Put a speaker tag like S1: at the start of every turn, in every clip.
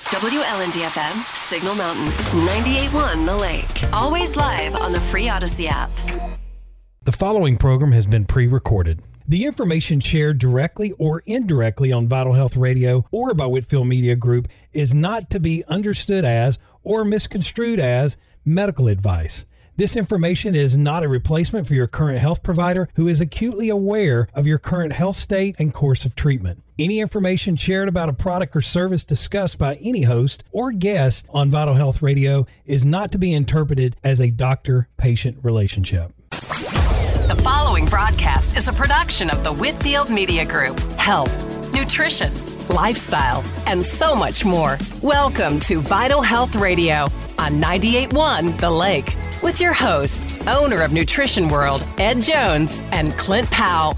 S1: WLND-FM, Signal Mountain, 98.1 The Lake. Always live on the free Odyssey app.
S2: The following program has been pre-recorded. The information shared directly or indirectly on Vital Health Radio or by Whitfield Media Group is not to be understood as or misconstrued as medical advice. This information is not a replacement for your current health provider who is acutely aware of your current health state and course of treatment. Any information shared about a product or service discussed by any host or guest on Vital Health Radio is not to be interpreted as a doctor-patient relationship.
S1: The following broadcast is a production of the Whitfield Media Group. Health, nutrition, lifestyle, and so much more. Welcome to Vital Health Radio on 98.1 The Lake with your host, owner of Nutrition World, Ed Jones, and Clint Powell.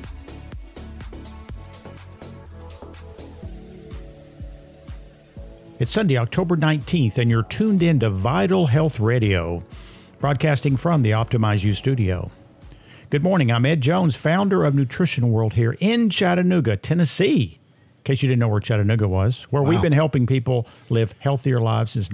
S3: It's Sunday, October 19th, and you're tuned in to Vital Health Radio, broadcasting from the Optimize You studio. Good morning. I'm Ed Jones, founder of Nutrition World here in Chattanooga, Tennessee. In case you didn't know where Chattanooga was, where we've been helping people live healthier lives since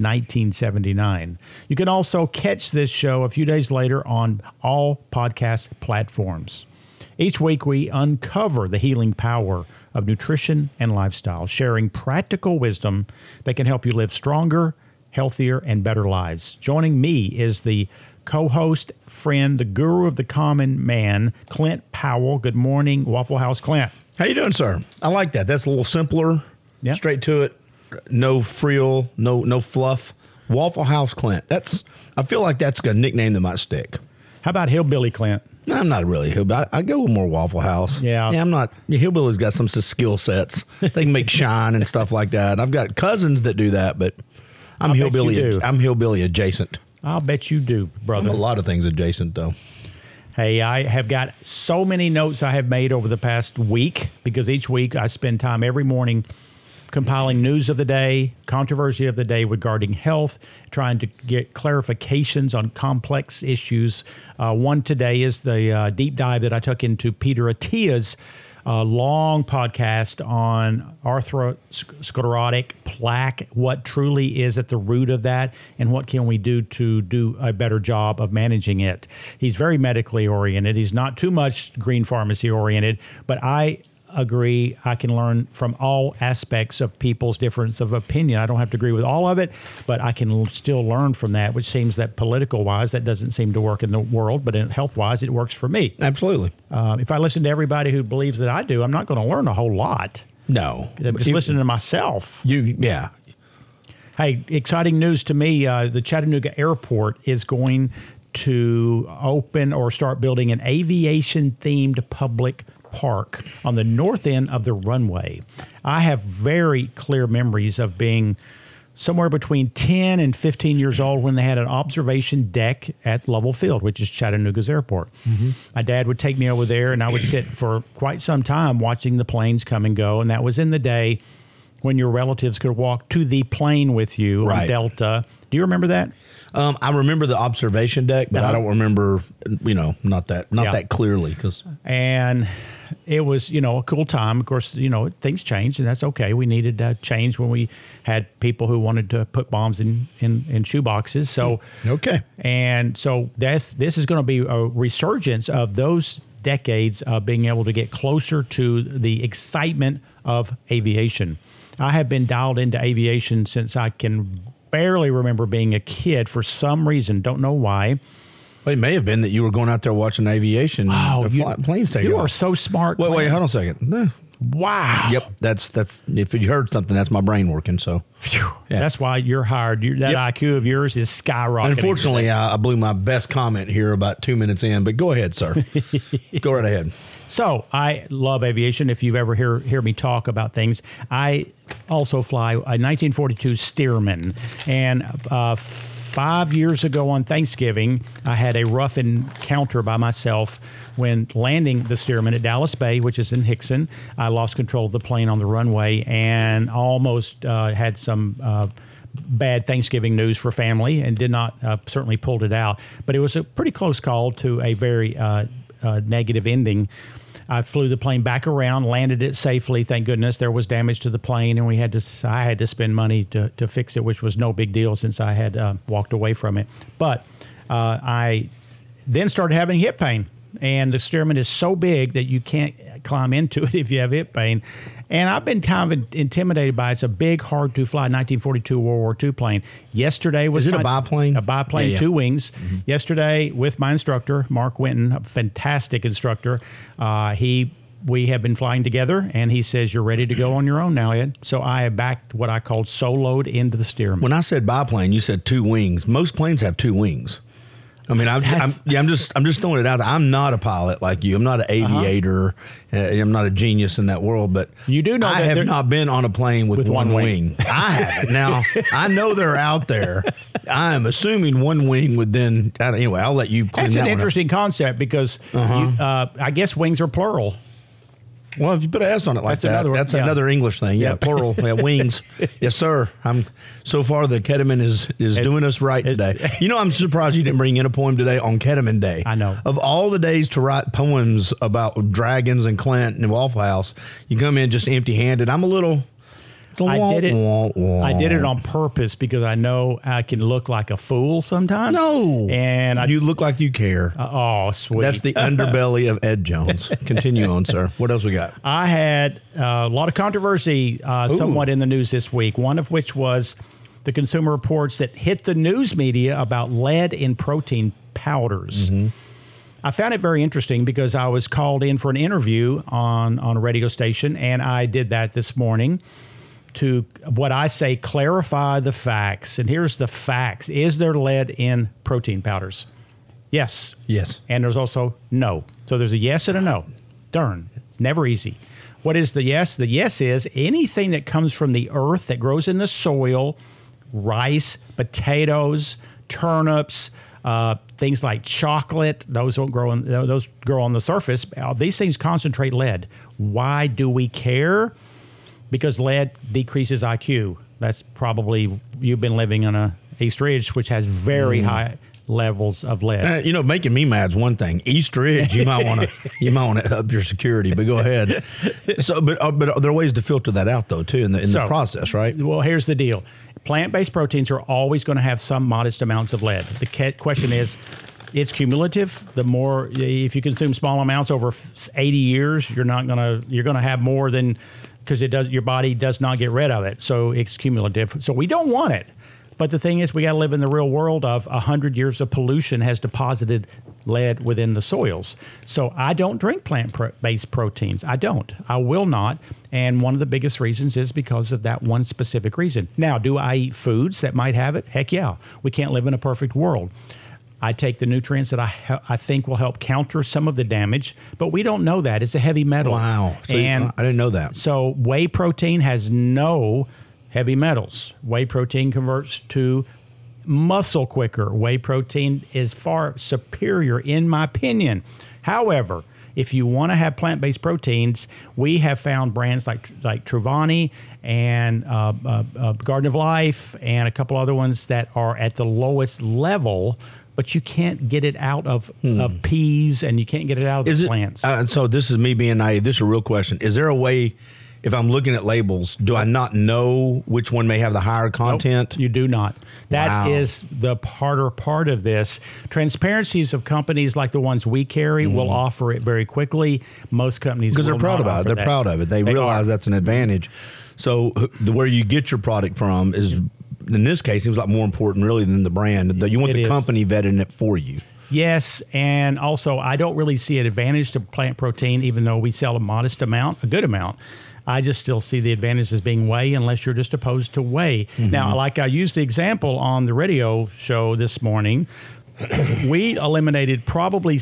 S3: 1979. You can also catch this show a few days later on all podcast platforms. Each week, we uncover the healing power of nutrition and lifestyle, sharing practical wisdom that can help you live stronger, healthier, and better lives. Joining me is the co-host, friend, the guru of the common man, Clint Powell. Good morning, Waffle House Clint.
S4: How you doing, sir? I like that. That's a little simpler, straight to it, no frill, no fluff. Waffle House Clint. I feel like that's a nickname that might stick.
S3: How about Hillbilly Clint?
S4: No, I'm not really hillbilly. I go with more Waffle House.
S3: Yeah,
S4: I'm not. Hillbilly's got some skill sets. They can make shine and stuff like that. I've got cousins that do that, but I'm hillbilly. I'm hillbilly adjacent.
S3: I'll bet you do, brother.
S4: I'm a lot of things adjacent, though.
S3: Hey, I have got so many notes I have made over the past week because each week I spend time every morning compiling news of the day, controversy of the day regarding health, trying to get clarifications on complex issues. One today is the deep dive that I took into Peter Attia's long podcast on atherosclerotic plaque, what truly is at the root of that, and what can we do to do a better job of managing it. He's very medically oriented. He's not too much green pharmacy oriented, but I agree I can learn from all aspects of people's difference of opinion. I don't have to agree with all of it, but I can still learn from that, which seems that political-wise, that doesn't seem to work in the world, but in health-wise, it works for me.
S4: Absolutely.
S3: If I listen to everybody who believes that I do, I'm not going to learn a whole lot.
S4: No.
S3: I'm just listening to myself.
S4: Yeah.
S3: Hey, exciting news to me. The Chattanooga Airport is going to open or start building an aviation-themed public park on the north end of the runway. I have very clear memories of being somewhere between 10 and 15 years old when they had an observation deck at Lovell Field, which is Chattanooga's airport. Mm-hmm. My dad would take me over there, and I would sit for quite some time watching the planes come and go, and that was in the day when your relatives could walk to the plane with you on Delta. Do you remember that?
S4: I remember the observation deck, but I don't remember, not that clearly.
S3: And it was, a cool time. Of course, things changed, and that's okay. We needed change when we had people who wanted to put bombs in shoeboxes. So
S4: okay,
S3: and so this is going to be a resurgence of those decades of being able to get closer to the excitement of aviation. I have been dialed into aviation since I can barely remember being a kid for some reason. Don't know why.
S4: Well, it may have been that you were going out there watching aviation. Planes take off.
S3: You are so smart.
S4: Wait, hold on a second.
S3: Wow.
S4: Yep, that's if you heard something, that's my brain working. So
S3: yeah. That's why you're hired. IQ of yours is skyrocketing.
S4: Unfortunately, I blew my best comment here about 2 minutes in. But go ahead, sir. Go right ahead.
S3: So I love aviation. If you've ever hear me talk about things, I also fly a 1942 Stearman, and 5 years ago on Thanksgiving, I had a rough encounter by myself when landing the Stearman at Dallas Bay, which is in Hickson. I lost control of the plane on the runway and almost had some bad Thanksgiving news for family, and did not certainly pulled it out. But it was a pretty close call to a very negative ending. I flew the plane back around, landed it safely. Thank goodness. There was damage to the plane, and I had to spend money to fix it, which was no big deal since I had walked away from it. But I then started having hip pain, and the Stearman is so big that you can't climb into it if you have hip pain. And I've been kind of intimidated by it. It's a big, hard-to-fly 1942 World War II plane. Yesterday was...
S4: Is it a biplane?
S3: A biplane, yeah. 2 wings. Mm-hmm. Yesterday, with my instructor, Mark Winton, a fantastic instructor, we have been flying together, and he says, you're ready to go on your own now, Ed. So I have backed what I called soloed into the Stearman.
S4: When I said biplane, you said 2 wings. Most planes have 2 wings. I mean, I'm just throwing it out there. I'm not a pilot like you. I'm not an aviator. I'm not a genius in that world. But
S3: you do know
S4: I have not been on a plane with one wing. I haven't. Now I know they're out there. I am assuming one wing would then. Anyway, I'll let you clean that one up.
S3: That's an interesting concept because I guess wings are plural.
S4: Well, if you put an S on it like that's another English thing. Yeah, plural. Yeah, wings. Yes, sir. So far the ketamine is doing us right today. You know, I'm surprised you didn't bring in a poem today on Ketamine Day.
S3: I know.
S4: Of all the days to write poems about dragons and Clint and Waffle House, you come in just empty-handed. I'm a little...
S3: I did it on purpose because I know I can look like a fool sometimes.
S4: No.
S3: And
S4: you look like you care.
S3: Oh, sweet.
S4: That's the underbelly of Ed Jones. Continue on, sir. What else we got?
S3: I had a lot of controversy somewhat in the news this week, one of which was the Consumer Reports that hit the news media about lead in protein powders. Mm-hmm. I found it very interesting because I was called in for an interview on a radio station, and I did that this morning to what I say, clarify the facts. And here's the facts. Is there lead in protein powders? Yes.
S4: Yes.
S3: And there's also no. So there's a yes and a no. Darn. Never easy. What is the yes? The yes is anything that comes from the earth that grows in the soil, rice, potatoes, turnips, things like chocolate, those grow on the surface. These things concentrate lead. Why do we care? Because lead decreases IQ. That's probably, you've been living on a East Ridge, which has very high levels of lead.
S4: Making me mad is one thing. East Ridge, you might want to up your security, but go ahead. So, but there are ways to filter that out though too in the process, right?
S3: Well, here's the deal: plant-based proteins are always going to have some modest amounts of lead. The question is, it's cumulative. The more, if you consume small amounts over 80 years, you're going to have more than. Because your body does not get rid of it, so it's cumulative. So we don't want it. But the thing is, we got to live in the real world of 100 years of pollution has deposited lead within the soils. So I don't drink plant-based proteins. I don't. I will not. And one of the biggest reasons is because of that one specific reason. Now, do I eat foods that might have it? Heck yeah. We can't live in a perfect world. I take the nutrients that I think will help counter some of the damage, but we don't know that. It's a heavy metal.
S4: Wow. So I didn't know that.
S3: So whey protein has no heavy metals. Whey protein converts to muscle quicker. Whey protein is far superior in my opinion. However, if you want to have plant-based proteins, we have found brands like Truvani and Garden of Life and a couple other ones that are at the lowest level, but you can't get it out of peas and you can't get it out of the plants.
S4: So this is me being naive. This is a real question. Is there a way, if I'm looking at labels, do I not know which one may have the higher content?
S3: Nope, you do not. That is the harder part of this. Transparencies of companies like the ones we carry will offer it very quickly. Most companies
S4: because they're proud about it. They're proud of it. They realize that's an advantage. So where you get your product from is, in this case, it was like more important really than the brand. You want the company vetting it for you.
S3: Yes, and also I don't really see an advantage to plant protein, even though we sell a good amount. I just still see the advantage as being whey unless you're just opposed to whey. Mm-hmm. Now, like I used the example on the radio show this morning, we eliminated probably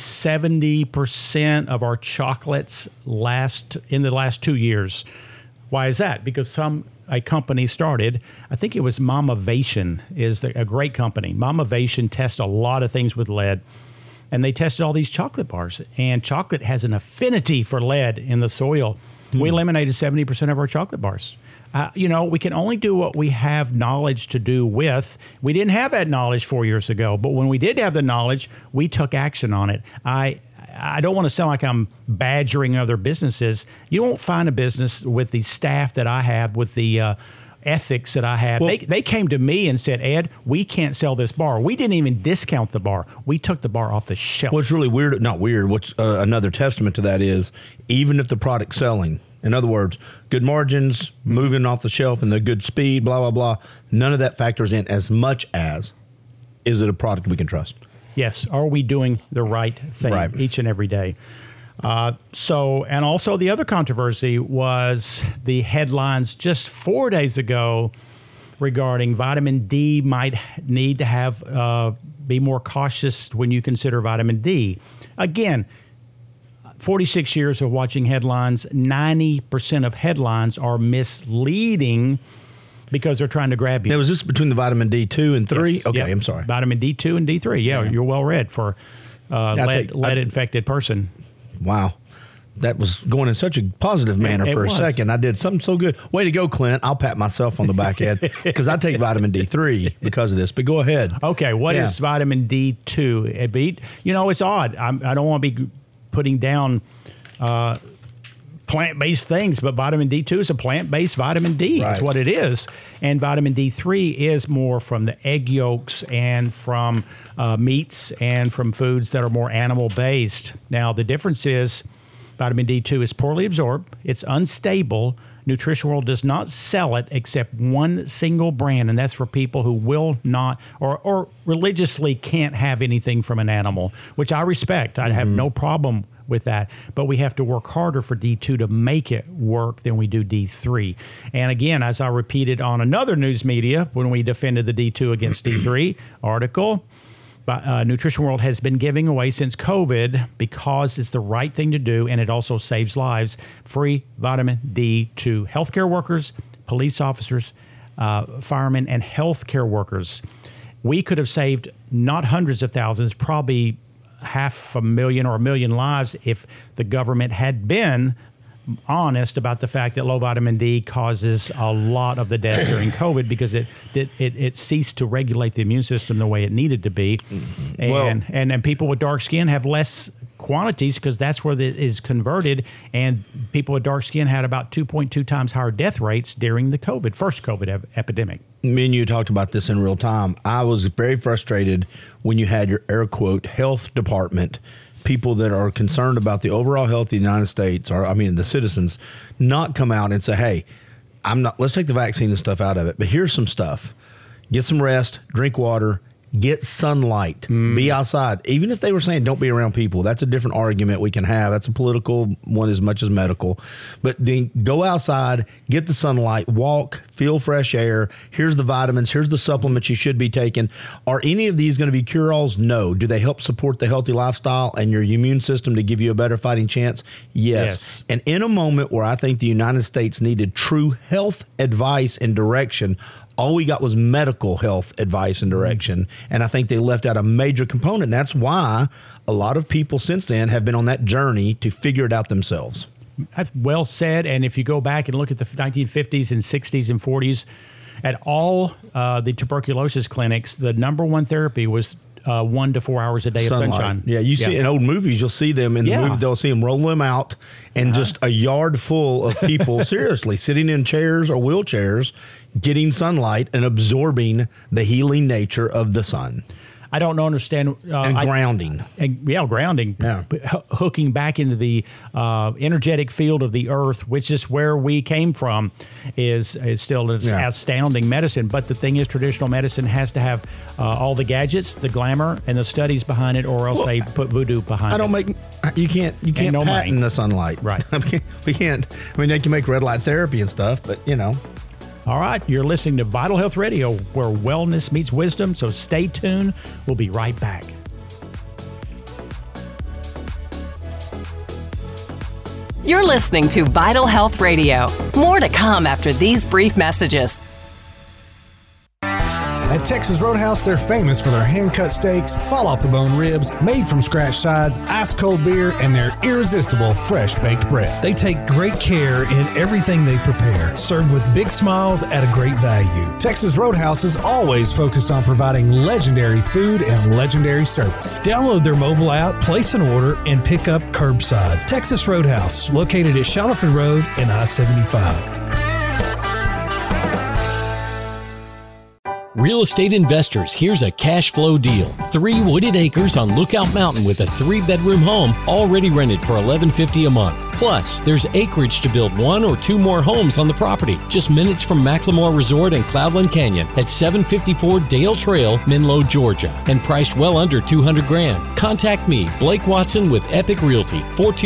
S3: 70% of our chocolates in the last 2 years. Why is that? Because a company started, I think it was Mamavation is a great company. Mamavation tests a lot of things with lead, and they tested all these chocolate bars. And chocolate has an affinity for lead in the soil. We eliminated 70% of our chocolate bars. We can only do what we have knowledge to do with. We didn't have that knowledge 4 years ago, but when we did have the knowledge, we took action on it. I don't want to sound like I'm badgering other businesses. You won't find a business with the staff that I have, with the ethics that I have. Well, they came to me and said, Ed, we can't sell this bar. We didn't even discount the bar. We took the bar off the shelf.
S4: What's really weird, not weird, what's another testament to that is, even if the product's selling, in other words, good margins, moving off the shelf and the good speed, blah, blah, blah, none of that factors in as much as, is it a product we can trust?
S3: Yes. Are we doing the right thing each and every day? And also the other controversy was the headlines just 4 days ago regarding vitamin D might need to have be more cautious when you consider vitamin D. Again, 46 years of watching headlines, 90% of headlines are misleading because they're trying to grab you.
S4: Now, was this between the vitamin D2 and 3?
S3: Yes.
S4: Okay,
S3: yep.
S4: I'm sorry.
S3: Vitamin D2 and D3. Yeah. You're well read for lead-infected person.
S4: Wow. That was going in such a positive manner for a second. I did something so good. Way to go, Clint. I'll pat myself on the back head because I take vitamin D3 because of this. But go ahead.
S3: Okay, what is vitamin D2? You know, it's odd. I don't want to be putting down plant-based things, but vitamin D2 is a plant-based vitamin D. Right. Is what it is. And vitamin D3 is more from the egg yolks and from meats and from foods that are more animal-based. Now, the difference is vitamin D2 is poorly absorbed. It's unstable. Nutrition World does not sell it except one single brand, and that's for people who will not or religiously can't have anything from an animal, which I respect. I have no problem with that. But we have to work harder for D2 to make it work than we do D3. And again, as I repeated on another news media when we defended the D2 against D3 article, Nutrition World has been giving away since COVID, because it's the right thing to do and it also saves lives, free vitamin D to healthcare workers, police officers, firemen, and healthcare workers. We could have saved not hundreds of thousands, probably 500,000 or 1 million lives if the government had been honest about the fact that low vitamin D causes a lot of the deaths during COVID, because it ceased to regulate the immune system the way it needed to be. And people with dark skin have less quantities because that's where it is converted. And people with dark skin had about 2.2 times higher death rates during the first COVID epidemic.
S4: Me and you talked about this in real time. I was very frustrated when you had your air quote health department, people that are concerned about the overall health of the United States, the citizens, not come out and say, hey, let's take the vaccine and stuff out of it, but here's some stuff. Get some rest, drink water, get sunlight, be outside. Even if they were saying don't be around people, that's a different argument we can have. That's a political one as much as medical. But then go outside, get the sunlight, walk, feel fresh air. Here's the vitamins. Here's the supplements you should be taking. Are any of these going to be cure-alls? No. Do they help support the healthy lifestyle and your immune system to give you a better fighting chance? Yes. And in a moment where I think the United States needed true health advice and direction, all we got was medical health advice and direction. And I think they left out a major component. And that's why a lot of people since then have been on that journey to figure it out themselves.
S3: That's well said. And if you go back and look at the 1950s and 60s and 40s, at all the tuberculosis clinics, the number one therapy was 1 to 4 hours a day of sunshine.
S4: Yeah, you see in old movies, you'll see them in the movie. They'll see them roll them out, and just a yard full of people, seriously, sitting in chairs or wheelchairs, getting sunlight and absorbing the healing nature of the sun.
S3: I don't understand.
S4: And grounding.
S3: Grounding. Yeah. Hooking back into the energetic field of the earth, which is where we came from, is still an astounding medicine. But the thing is, traditional medicine has to have all the gadgets, the glamour, and the studies behind it, or else they put voodoo behind it.
S4: You can't patent the sunlight.
S3: Right.
S4: We can't. I mean, they can make red light therapy and stuff, but
S3: All right, you're listening to Vital Health Radio, where wellness meets wisdom, so stay tuned. We'll be right back.
S1: You're listening to Vital Health Radio. More to come after these brief messages.
S2: At Texas Roadhouse, they're famous for their hand-cut steaks, fall-off-the-bone ribs, made-from-scratch sides, ice-cold beer, and their irresistible fresh-baked bread. They take great care in everything they prepare, served with big smiles at a great value. Texas Roadhouse is always focused on providing legendary food and legendary service. Download their mobile app, place an order, and pick up curbside. Texas Roadhouse, located at Shallowford Road and I-75.
S5: Real estate investors, here's a cash flow deal. 3 wooded acres on Lookout Mountain with a 3-bedroom home already rented for $11.50 a month. Plus, there's acreage to build 1 or 2 more homes on the property. Just minutes from Macklemore Resort and Cloudland Canyon at 754 Dale Trail, Menlo, Georgia, and priced well under $200,000. Contact me, Blake Watson with Epic Realty,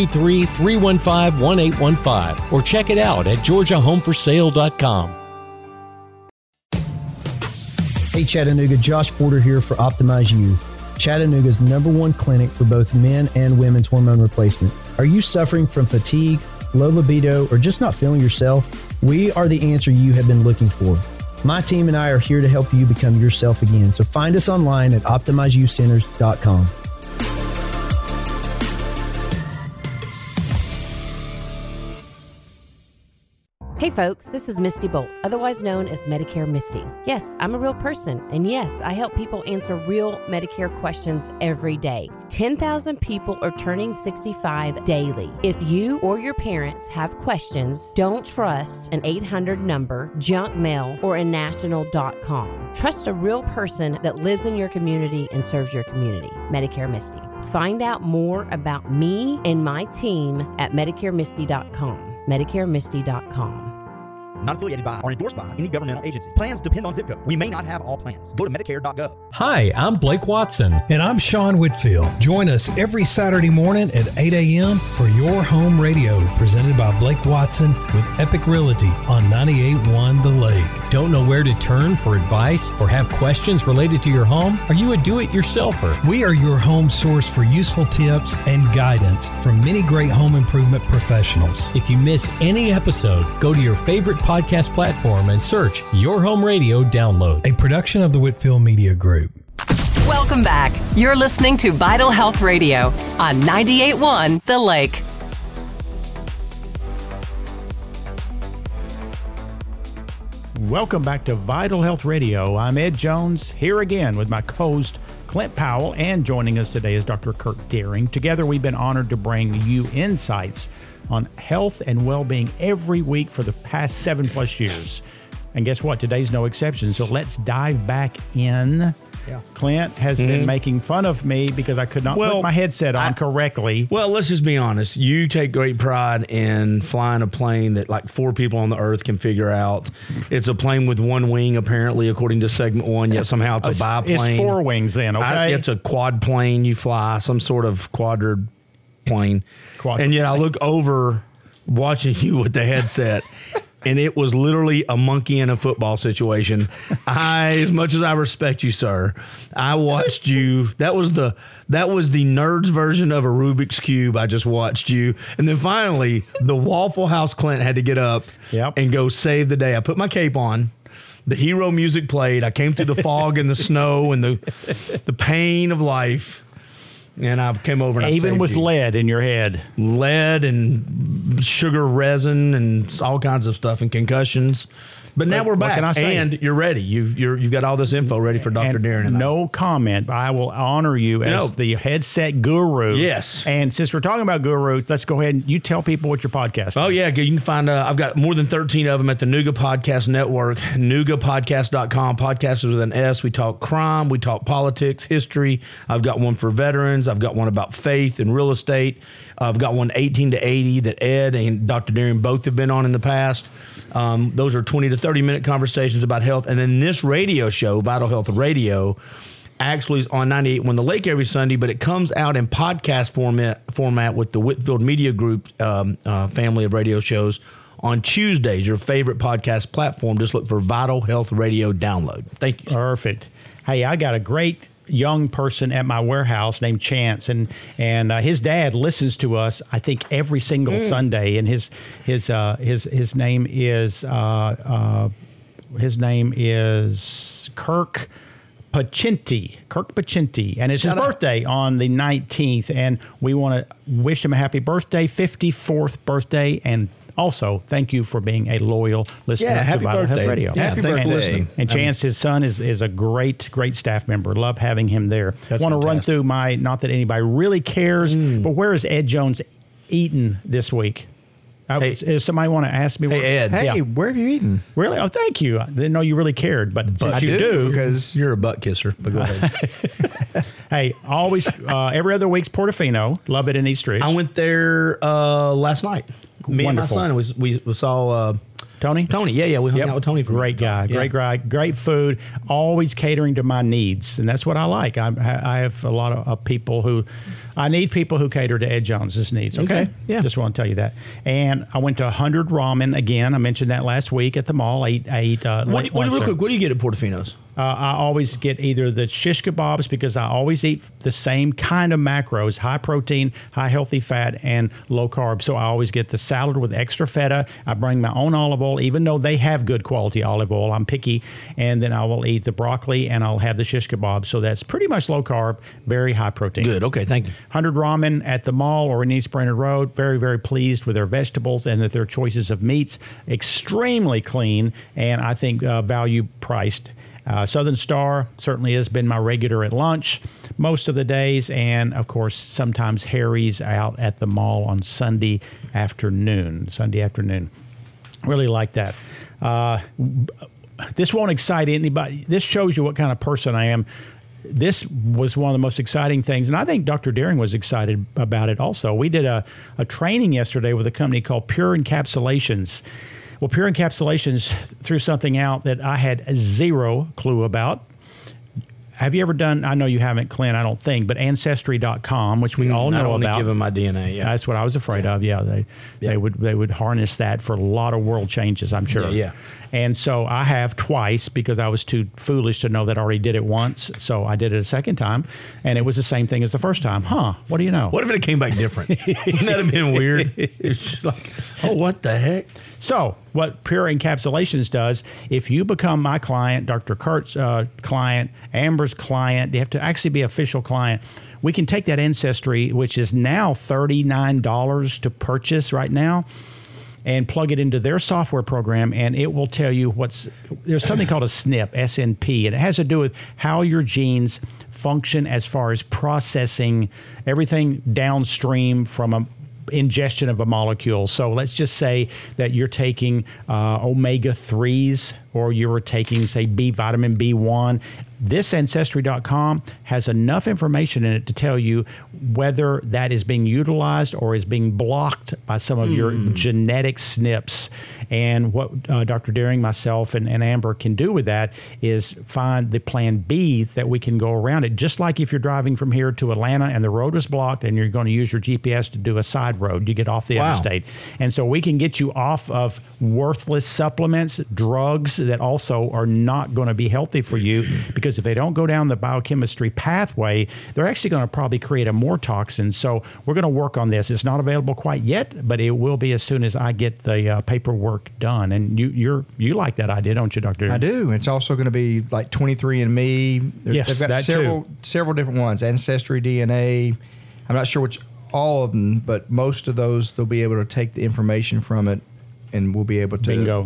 S5: 423-315-1815, or check it out at georgiahomeforsale.com.
S6: Hey Chattanooga, Josh Porter here for Optimize You, Chattanooga's #1 clinic for both men and women's hormone replacement. Are you suffering from fatigue, low libido, or just not feeling yourself? We are the answer you have been looking for. My team and I are here to help you become yourself again, so find us online at OptimizeYouCenters.com.
S7: Hey folks, this is Misty Bolt, otherwise known as Medicare Misty. Yes, I'm a real person, and yes, I help people answer real Medicare questions every day. 10,000 people are turning 65 daily. If you or your parents have questions, don't trust an 800 number, junk mail, or a national.com. Trust a real person that lives in your community and serves your community. Medicare Misty. Find out more about me and my team at MedicareMisty.com. MedicareMisty.com.
S8: Not affiliated by or endorsed by any governmental agency. Plans depend on zip code. We may not have all plans. Go to Medicare.gov.
S5: Hi, I'm Blake Watson.
S2: And I'm Sean Whitfield. Join us every Saturday morning at 8 a.m. for Your Home Radio, presented by Blake Watson with Epic Realty on 98.1 The Lake.
S5: Don't know where to turn for advice or have questions related to your home? Are you a do-it-yourselfer?
S2: We are your home source for useful tips and guidance from many great home improvement professionals.
S5: If you miss any episode, go to your favorite podcast platform and search Your Home Radio Download.
S2: A production of the Whitfield Media Group.
S1: Welcome back. You're listening to Vital Health Radio on 98.1 The Lake.
S3: Welcome back to Vital Health Radio. I'm Ed Jones, here again with my co-host Clint Powell, and joining us today is Dr. Kurt Deering. Together, we've been honored to bring you insights on health and well-being every week for the past 7+ years. And guess what? Today's no exception. So let's dive back in. Yeah. Clint has been making fun of me because I could not put my headset on correctly.
S4: Well, let's just be honest. You take great pride in flying a plane that like 4 people on the earth can figure out. It's a plane with 1 wing, apparently, according to segment 1, yet somehow it's a biplane.
S3: It's 4 wings then, okay?
S4: It's a quad plane you fly, some sort of quadruped plane. And yet I look over watching you with the headset. And it was literally a monkey in a football situation. As much as I respect you, sir, I watched you. That was the nerds version of a Rubik's Cube. I just watched you. And then finally, the Waffle House Clint had to get up and go save the day. I put my cape on. The hero music played. I came through the fog and the snow and the pain of life. And I came over and I
S3: even with lead in your head.
S4: Lead and sugar resin and all kinds of stuff and concussions. But now we're back, and you're ready. You've got all this info ready for Dr. Deering and
S3: no comment, but I will honor you as the headset guru.
S4: Yes.
S3: And since we're talking about gurus, let's go ahead and you tell people what your podcast is.
S4: Oh, yeah. You can find, I've got more than 13 of them at the Nooga Podcast Network, noogapodcast.com. Podcast is with an S. We talk crime. We talk politics, history. I've got one for veterans. I've got one about faith and real estate. I've got one 18 to 80 that Ed and Dr. Deering both have been on in the past. Those are 20 to 30-minute conversations about health. And then this radio show, Vital Health Radio, actually is on 98.1 The Lake every Sunday, but it comes out in podcast format with the Whitfield Media Group family of radio shows on Tuesdays, your favorite podcast platform. Just look for Vital Health Radio Download. Thank you.
S3: Perfect. Hey, I got a great young person at my warehouse named Chance, and his dad listens to us, I think, every single Sunday, and his name is his name is Kirk Pachinti, and it's his birthday on the 19th, and we want to wish him a happy birthday, 54th birthday, and also thank you for being a loyal listener to Vital Health Radio.
S4: Yeah, thanks for listening.
S3: And Chance, his son, is a great staff member. Love having him there. I want to run through not that anybody really cares, but where is Ed Jones eating this week? Does somebody want to ask me?
S4: Hey, Ed.
S9: Hey, where have you eaten?
S3: Really? Oh, thank you. I didn't know you really cared, but since you do.
S4: Because you're a butt kisser. But go ahead.
S3: Hey, always, every other week's Portofino. Love it in East Ridge.
S4: I went there last night. Me
S3: Wonderful.
S4: and my son, we saw...
S3: Tony?
S4: Yeah, we hung out with Tony.
S3: Great guy, great guy, great food, always catering to my needs, and that's what I like. I have a lot of people who, I need people who cater to Ed Jones's needs. Okay,
S4: yeah.
S3: Just want to tell you that. And I went to 100 Ramen again. I mentioned that last week at the mall. I ate
S4: real quick, what do you get at Portofino's?
S3: I always get either the shish kebabs because I always eat the same kind of macros, high protein, high healthy fat, and low carb. So I always get the salad with extra feta. I bring my own olive oil, even though they have good quality olive oil. I'm picky. And then I will eat the broccoli and I'll have the shish kebab. So that's pretty much low carb, very high protein.
S4: Good. Okay. Thank you.
S3: 100 Ramen at the mall or in East Brainerd Road. Very, very pleased with their vegetables and with their choices of meats. Extremely clean and I think value priced. Southern Star certainly has been my regular at lunch most of the days, and of course sometimes Harry's out at the mall on Sunday afternoon. Really like that. This won't excite anybody. This shows you what kind of person I am. This was one of the most exciting things, and I think Dr. Deering was excited about it also. We did a training yesterday with a company called Pure Encapsulations. Well, Pure Encapsulations threw something out that I had zero clue about. Have you ever done, I know you haven't, Clint, I don't think, but Ancestry.com, which we all know about.
S4: I don't give them my DNA, yeah.
S3: That's what I was afraid of, yeah. They would harness that for a lot of world changes, I'm sure.
S4: Yeah.
S3: And so I have twice because I was too foolish to know that I already did it once. So I did it a second time, and it was the same thing as the first time. What do you know?
S4: What if it came back different? Wouldn't that have been weird? It's just like, oh, what the heck?
S3: So what Pure Encapsulations does, if you become my client, Dr. Kurt's client, Amber's client, they have to actually be official client. We can take that Ancestry, which is now $39 to purchase right now, and plug it into their software program, and it will tell you there's something called a SNP, SNP, and it has to do with how your genes function as far as processing everything downstream from a ingestion of a molecule. So let's just say that you're taking omega-3s or you were taking, say, vitamin B1. This Ancestry.com has enough information in it to tell you whether that is being utilized or is being blocked by some of your genetic SNPs. And what Dr. Deering, myself, and Amber can do with that is find the plan B that we can go around it. Just like if you're driving from here to Atlanta and the road is blocked and you're going to use your GPS to do a side road, you get off the interstate. And so we can get you off of worthless supplements, drugs that also are not going to be healthy for you, because if they don't go down the biochemistry pathway, they're actually going to probably create a more toxin. So we're going to work on this. It's not available quite yet, but it will be as soon as I get the paperwork done. And you like that idea, don't you, Dr.
S9: I do. It's also going to be like 23andMe.
S3: Yes,
S9: they've got several different ones. Ancestry DNA. I'm not sure which all of them, but most of those they'll be able to take the information from it, and we'll be able to
S3: bingo.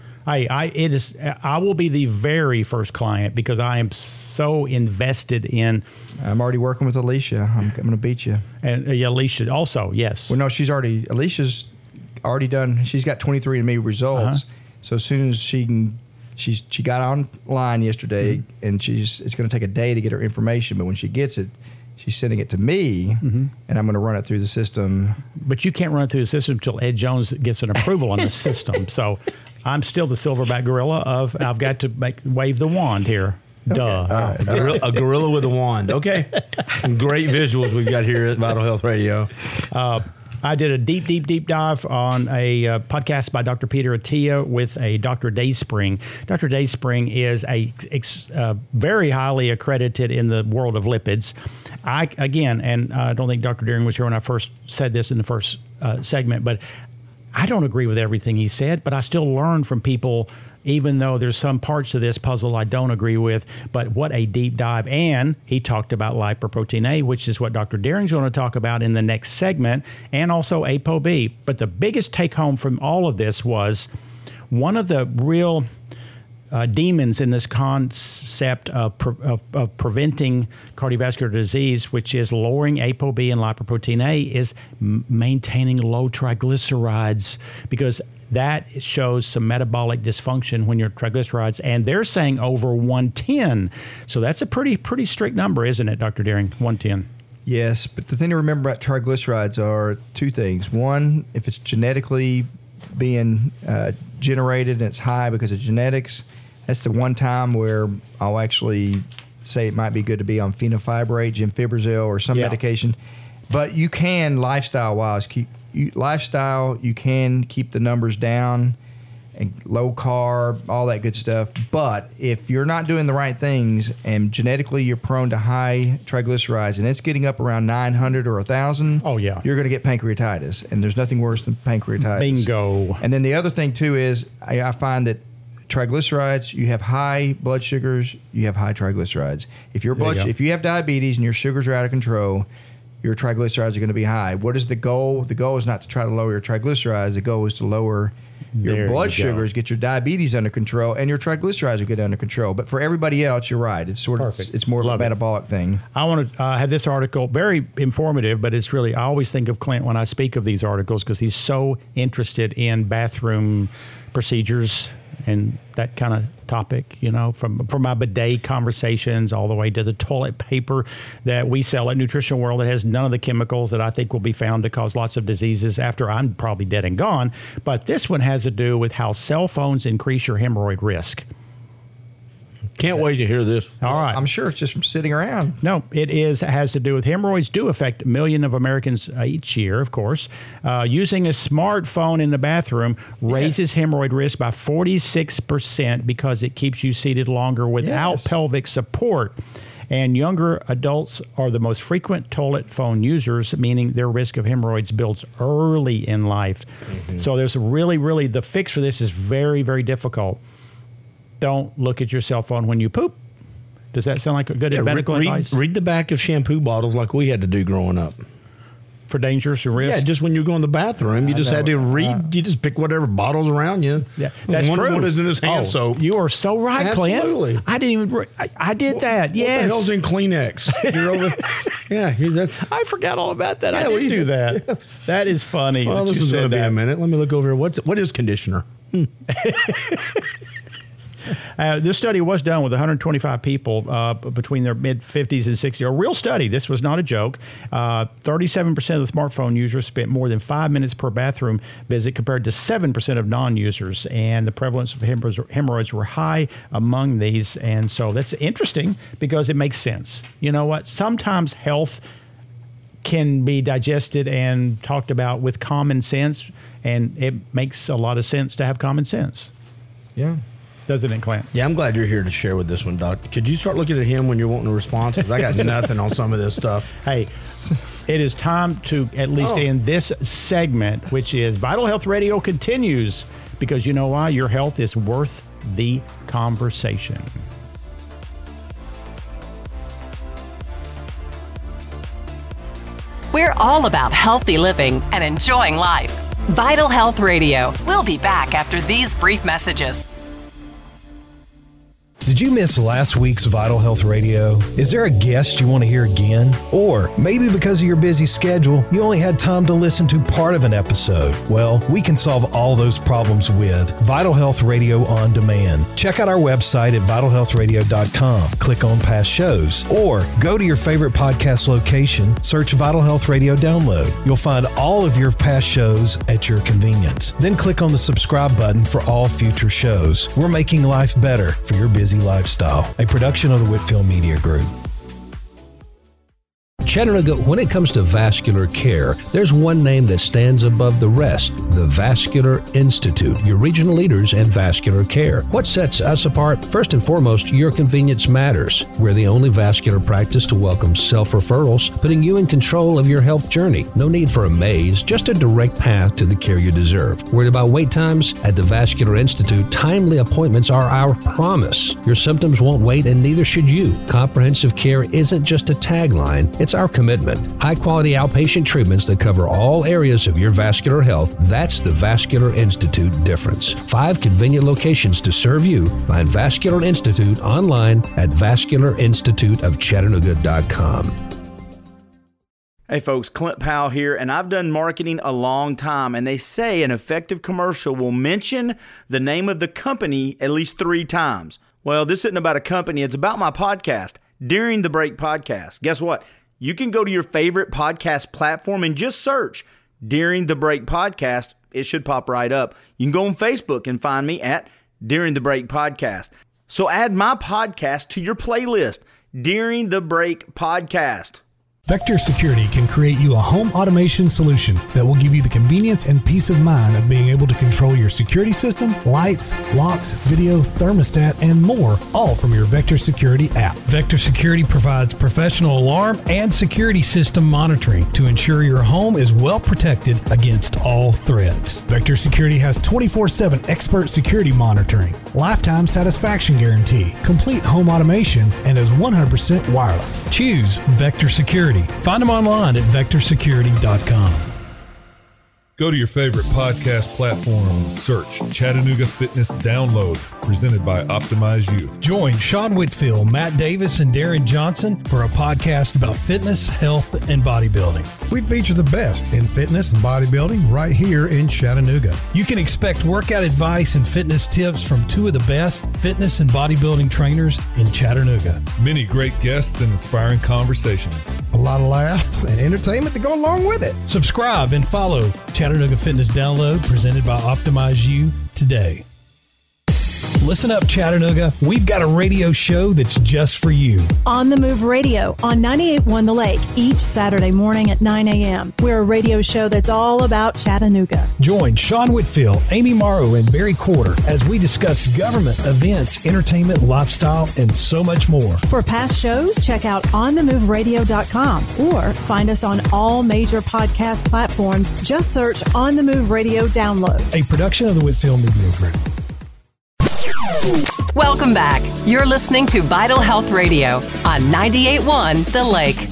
S3: I will be the very first client because I am so invested in.
S9: I'm already working with Alicia. I'm going to beat you.
S3: And Alicia also, yes.
S9: Well, no, Alicia's already done. She's got 23andMe results. So as soon as she got online yesterday, and it's going to take a day to get her information. But when she gets it, she's sending it to me, and I'm going to run it through the system.
S3: But you can't run it through the system until Ed Jones gets an approval on the system. So I'm still the silverback gorilla I've got to wave the wand here. Duh.
S4: A gorilla with a wand. Okay. Great visuals we've got here at Vital Health Radio.
S3: I did a deep dive on a podcast by Dr. Peter Attia with a Dr. Dayspring. Dr. Dayspring is a very highly accredited in the world of lipids. I don't think Dr. Deering was here when I first said this in the first segment, but I don't agree with everything he said, but I still learn from people even though there's some parts of this puzzle I don't agree with. But what a deep dive. And he talked about lipoprotein A, which is what Dr. Dering's going to talk about in the next segment, and also ApoB. But the biggest take home from all of this was one of the real demons in this concept of preventing cardiovascular disease, which is lowering ApoB and lipoprotein A, is maintaining low triglycerides, because that shows some metabolic dysfunction when your triglycerides, and they're saying over 110. So that's a pretty strict number, isn't it, Dr. Dering? 110.
S9: Yes, but the thing to remember about triglycerides are two things. One, if it's genetically being generated and it's high because of genetics, that's the one time where I'll actually say it might be good to be on fenofibrate, Gemfibrozil, or some medication. But you can, lifestyle-wise, you can keep the numbers down, and low carb, all that good stuff. But if you're not doing the right things and genetically you're prone to high triglycerides and it's getting up around 900 or 1,000, you're going to get pancreatitis. And there's nothing worse than pancreatitis.
S3: Bingo.
S9: And then the other thing, too, is I find that triglycerides, you have high blood sugars, you have high triglycerides. If you have diabetes and your sugars are out of control, your triglycerides are going to be high. What is the goal? The goal is not to try to lower your triglycerides. The goal is to lower your blood sugars, get your diabetes under control, and your triglycerides will get under control. But for everybody else, you're right. It's sort of it's more of a metabolic thing.
S3: I want to have this article, very informative, but it's really, I always think of Clint when I speak of these articles because he's so interested in bathroom procedures and that kind of topic, you know, from my bidet conversations all the way to the toilet paper that we sell at Nutrition World that has none of the chemicals that I think will be found to cause lots of diseases after I'm probably dead and gone. But this one has to do with how cell phones increase your hemorrhoid risk.
S4: Can't wait to hear this.
S3: All right.
S9: I'm sure it's just from sitting around.
S3: No, it has to do with hemorrhoids do affect 1 million of Americans each year, of course. Using a smartphone in the bathroom raises hemorrhoid risk by 46% because it keeps you seated longer without pelvic support. And younger adults are the most frequent toilet phone users, meaning their risk of hemorrhoids builds early in life. Mm-hmm. So there's really, the fix for this is very, very difficult. Don't look at your cell phone when you poop. Does that sound like a good medical advice?
S4: Read the back of shampoo bottles like we had to do growing up.
S3: For dangerous or risk?
S4: Yeah, just when you're going to the bathroom, you just had to read. You just pick whatever bottles around you.
S3: Yeah, that's true.
S4: What is in this hand soap?
S3: You are so right, Clint.
S4: Absolutely.
S3: I didn't even. I did that. Yes.
S4: What the hell's in Kleenex? You're over.
S3: I forgot all about that. I didn't do that. Yeah. That is funny.
S4: Well, this is going to be a minute. Let me look over here. What is conditioner?
S3: This study was done with 125 people between their mid-50s and 60s. A real study. This was not a joke. 37% of the smartphone users spent more than 5 minutes per bathroom visit compared to 7% of non-users. And the prevalence of hemorrhoids were high among these. And so that's interesting because it makes sense. You know what? Sometimes health can be digested and talked about with common sense, and it makes a lot of sense to have common sense.
S9: Yeah.
S3: Doesn't it, Clint?
S4: Yeah, I'm glad you're here to share with this one, Doc. Could you start looking at him when you're wanting a response? Because I got nothing on some of this stuff.
S3: Hey, it is time to at least end this segment, which is Vital Health Radio continues, because you know why? Your health is worth the conversation.
S1: We're all about healthy living and enjoying life. Vital Health Radio. We'll be back after these brief messages.
S2: Did you miss last week's Vital Health Radio? Is there a guest you want to hear again? Or maybe because of your busy schedule, you only had time to listen to part of an episode. Well, we can solve all those problems with Vital Health Radio On Demand. Check out our website at vitalhealthradio.com. Click on past shows or go to your favorite podcast location, search Vital Health Radio Download. You'll find all of your past shows at your convenience. Then click on the subscribe button for all future shows. We're making life better for your busy lifestyle. A production of the Whitfield Media Group.
S10: Chattanooga, when it comes to vascular care, there's one name that stands above the rest, the Vascular Institute, your regional leaders in vascular care. What sets us apart? First and foremost, your convenience matters. We're the only vascular practice to welcome self-referrals, putting you in control of your health journey. No need for a maze, just a direct path to the care you deserve. Worried about wait times? At the Vascular Institute, timely appointments are our promise. Your symptoms won't wait, and neither should you. Comprehensive care isn't just a tagline, it's our commitment. High-quality outpatient treatments that cover all areas of your vascular health. That's the Vascular Institute difference. 5 convenient locations to serve you. Find Vascular Institute online at vascularinstituteofchattanooga.com.
S11: Hey folks, Clint Powell here, and I've done marketing a long time, and they say an effective commercial will mention the name of the company at least 3 times. Well, this isn't about a company, it's about my podcast, During the Break Podcast. Guess what? You can go to your favorite podcast platform and just search During the Break Podcast. It should pop right up. You can go on Facebook and find me at During the Break Podcast. So add my podcast to your playlist, During the Break Podcast.
S2: Vector Security can create you a home automation solution that will give you the convenience and peace of mind of being able to control your security system, lights, locks, video, thermostat, and more, all from your Vector Security app. Vector Security provides professional alarm and security system monitoring to ensure your home is well protected against all threats. Vector Security has 24/7 expert security monitoring, lifetime satisfaction guarantee, complete home automation, and is 100% wireless. Choose Vector Security. Find them online at vectorsecurity.com.
S12: Go to your favorite podcast platform and search Chattanooga Fitness Download, presented by Optimize You.
S2: Join Sean Whitfield, Matt Davis, and Darren Johnson for a podcast about fitness, health, and bodybuilding.
S13: We feature the best in fitness and bodybuilding right here in Chattanooga.
S2: You can expect workout advice and fitness tips from 2 of the best fitness and bodybuilding trainers in Chattanooga.
S12: Many great guests and inspiring conversations.
S13: A lot of laughs and entertainment to go along with it.
S2: Subscribe and follow Chattanooga Fitness Download, presented by Optimize You today. Listen up, Chattanooga. We've got a radio show that's just for you.
S14: On the Move Radio on 98.1 The Lake each Saturday morning at 9 a.m. We're a radio show that's all about Chattanooga.
S2: Join Sean Whitfield, Amy Morrow, and Barry Quarter as we discuss government, events, entertainment, lifestyle, and so much more.
S14: For past shows, check out onthemoveradio.com or find us on all major podcast platforms. Just search On the Move Radio Download.
S2: A production of the Whitfield Media Group.
S1: Welcome back. You're listening to Vital Health Radio on 98.1 The Lake.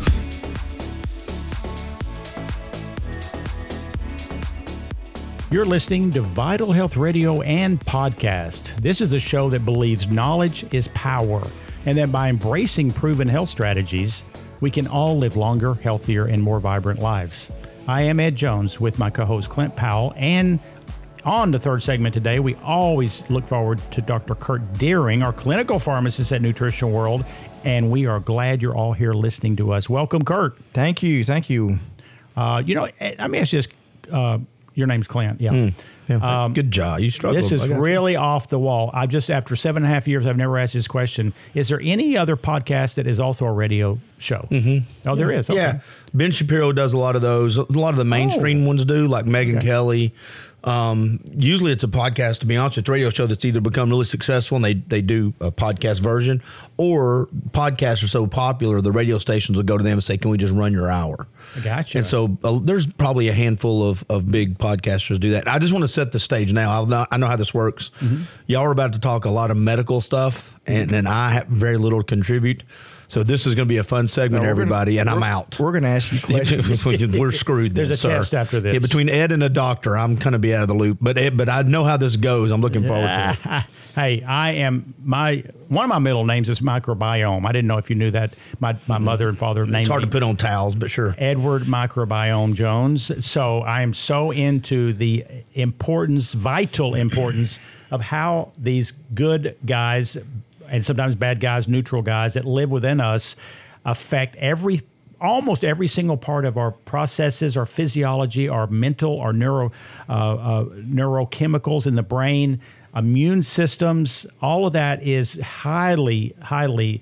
S3: You're listening to Vital Health Radio and podcast. This is the show that believes knowledge is power, and that by embracing proven health strategies, we can all live longer, healthier, and more vibrant lives. I am Ed Jones with my co-host Clint Powell, and on the third segment today, we always look forward to Dr. Kurt Deering, our clinical pharmacist at Nutritional World, and we are glad you're all here listening to us. Welcome, Kurt.
S9: Thank you. Let me
S3: ask you this. Your name's Clint. Yeah.
S4: Good job. You struggled.
S3: This is really off the wall. After 7.5 years, I've never asked this question. Is there any other podcast that is also a radio show?
S4: Mm-hmm.
S3: Oh, there is. Okay.
S4: Yeah. Ben Shapiro does a lot of those. A lot of the mainstream ones do, like Megyn Kelly. Usually it's a podcast, to be honest. It's a radio show that's either become really successful and they do a podcast version, or podcasts are so popular, the radio stations will go to them and say, can we just run your hour?
S3: Gotcha.
S4: And so there's probably a handful of big podcasters do that. I just want to set the stage now. I know how this works. Mm-hmm. Y'all are about to talk a lot of medical stuff, and I have very little to contribute. So this is going to be a fun segment, everybody, and I'm out.
S9: We're going to ask you questions.
S4: We're screwed then,
S3: There's a test after this.
S4: Yeah, between Ed and a doctor, I'm going to be out of the loop. But I know how this goes. I'm looking forward to it.
S3: Hey, one of my middle names is Microbiome. I didn't know if you knew that. My mother and father named me.
S4: It's hard to put on towels, but sure.
S3: Edward Microbiome Jones. So I am so into the vital importance of how these good guys and sometimes bad guys, neutral guys that live within us affect almost every single part of our processes, our physiology, our mental, our neurochemicals in the brain, immune systems. All of that is highly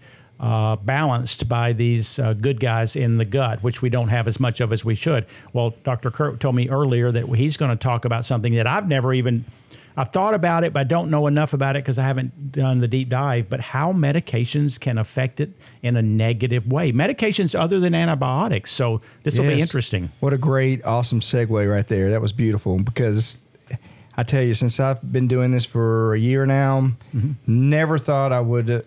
S3: balanced by these good guys in the gut, which we don't have as much of as we should. Well, Dr. Kirk told me earlier that he's going to talk about something that I've thought about it, but I don't know enough about it because I haven't done the deep dive, but how medications can affect it in a negative way. Medications other than antibiotics. So this will be interesting.
S9: What a great, awesome segue right there. That was beautiful because I tell you, since I've been doing this for a year now, never thought I would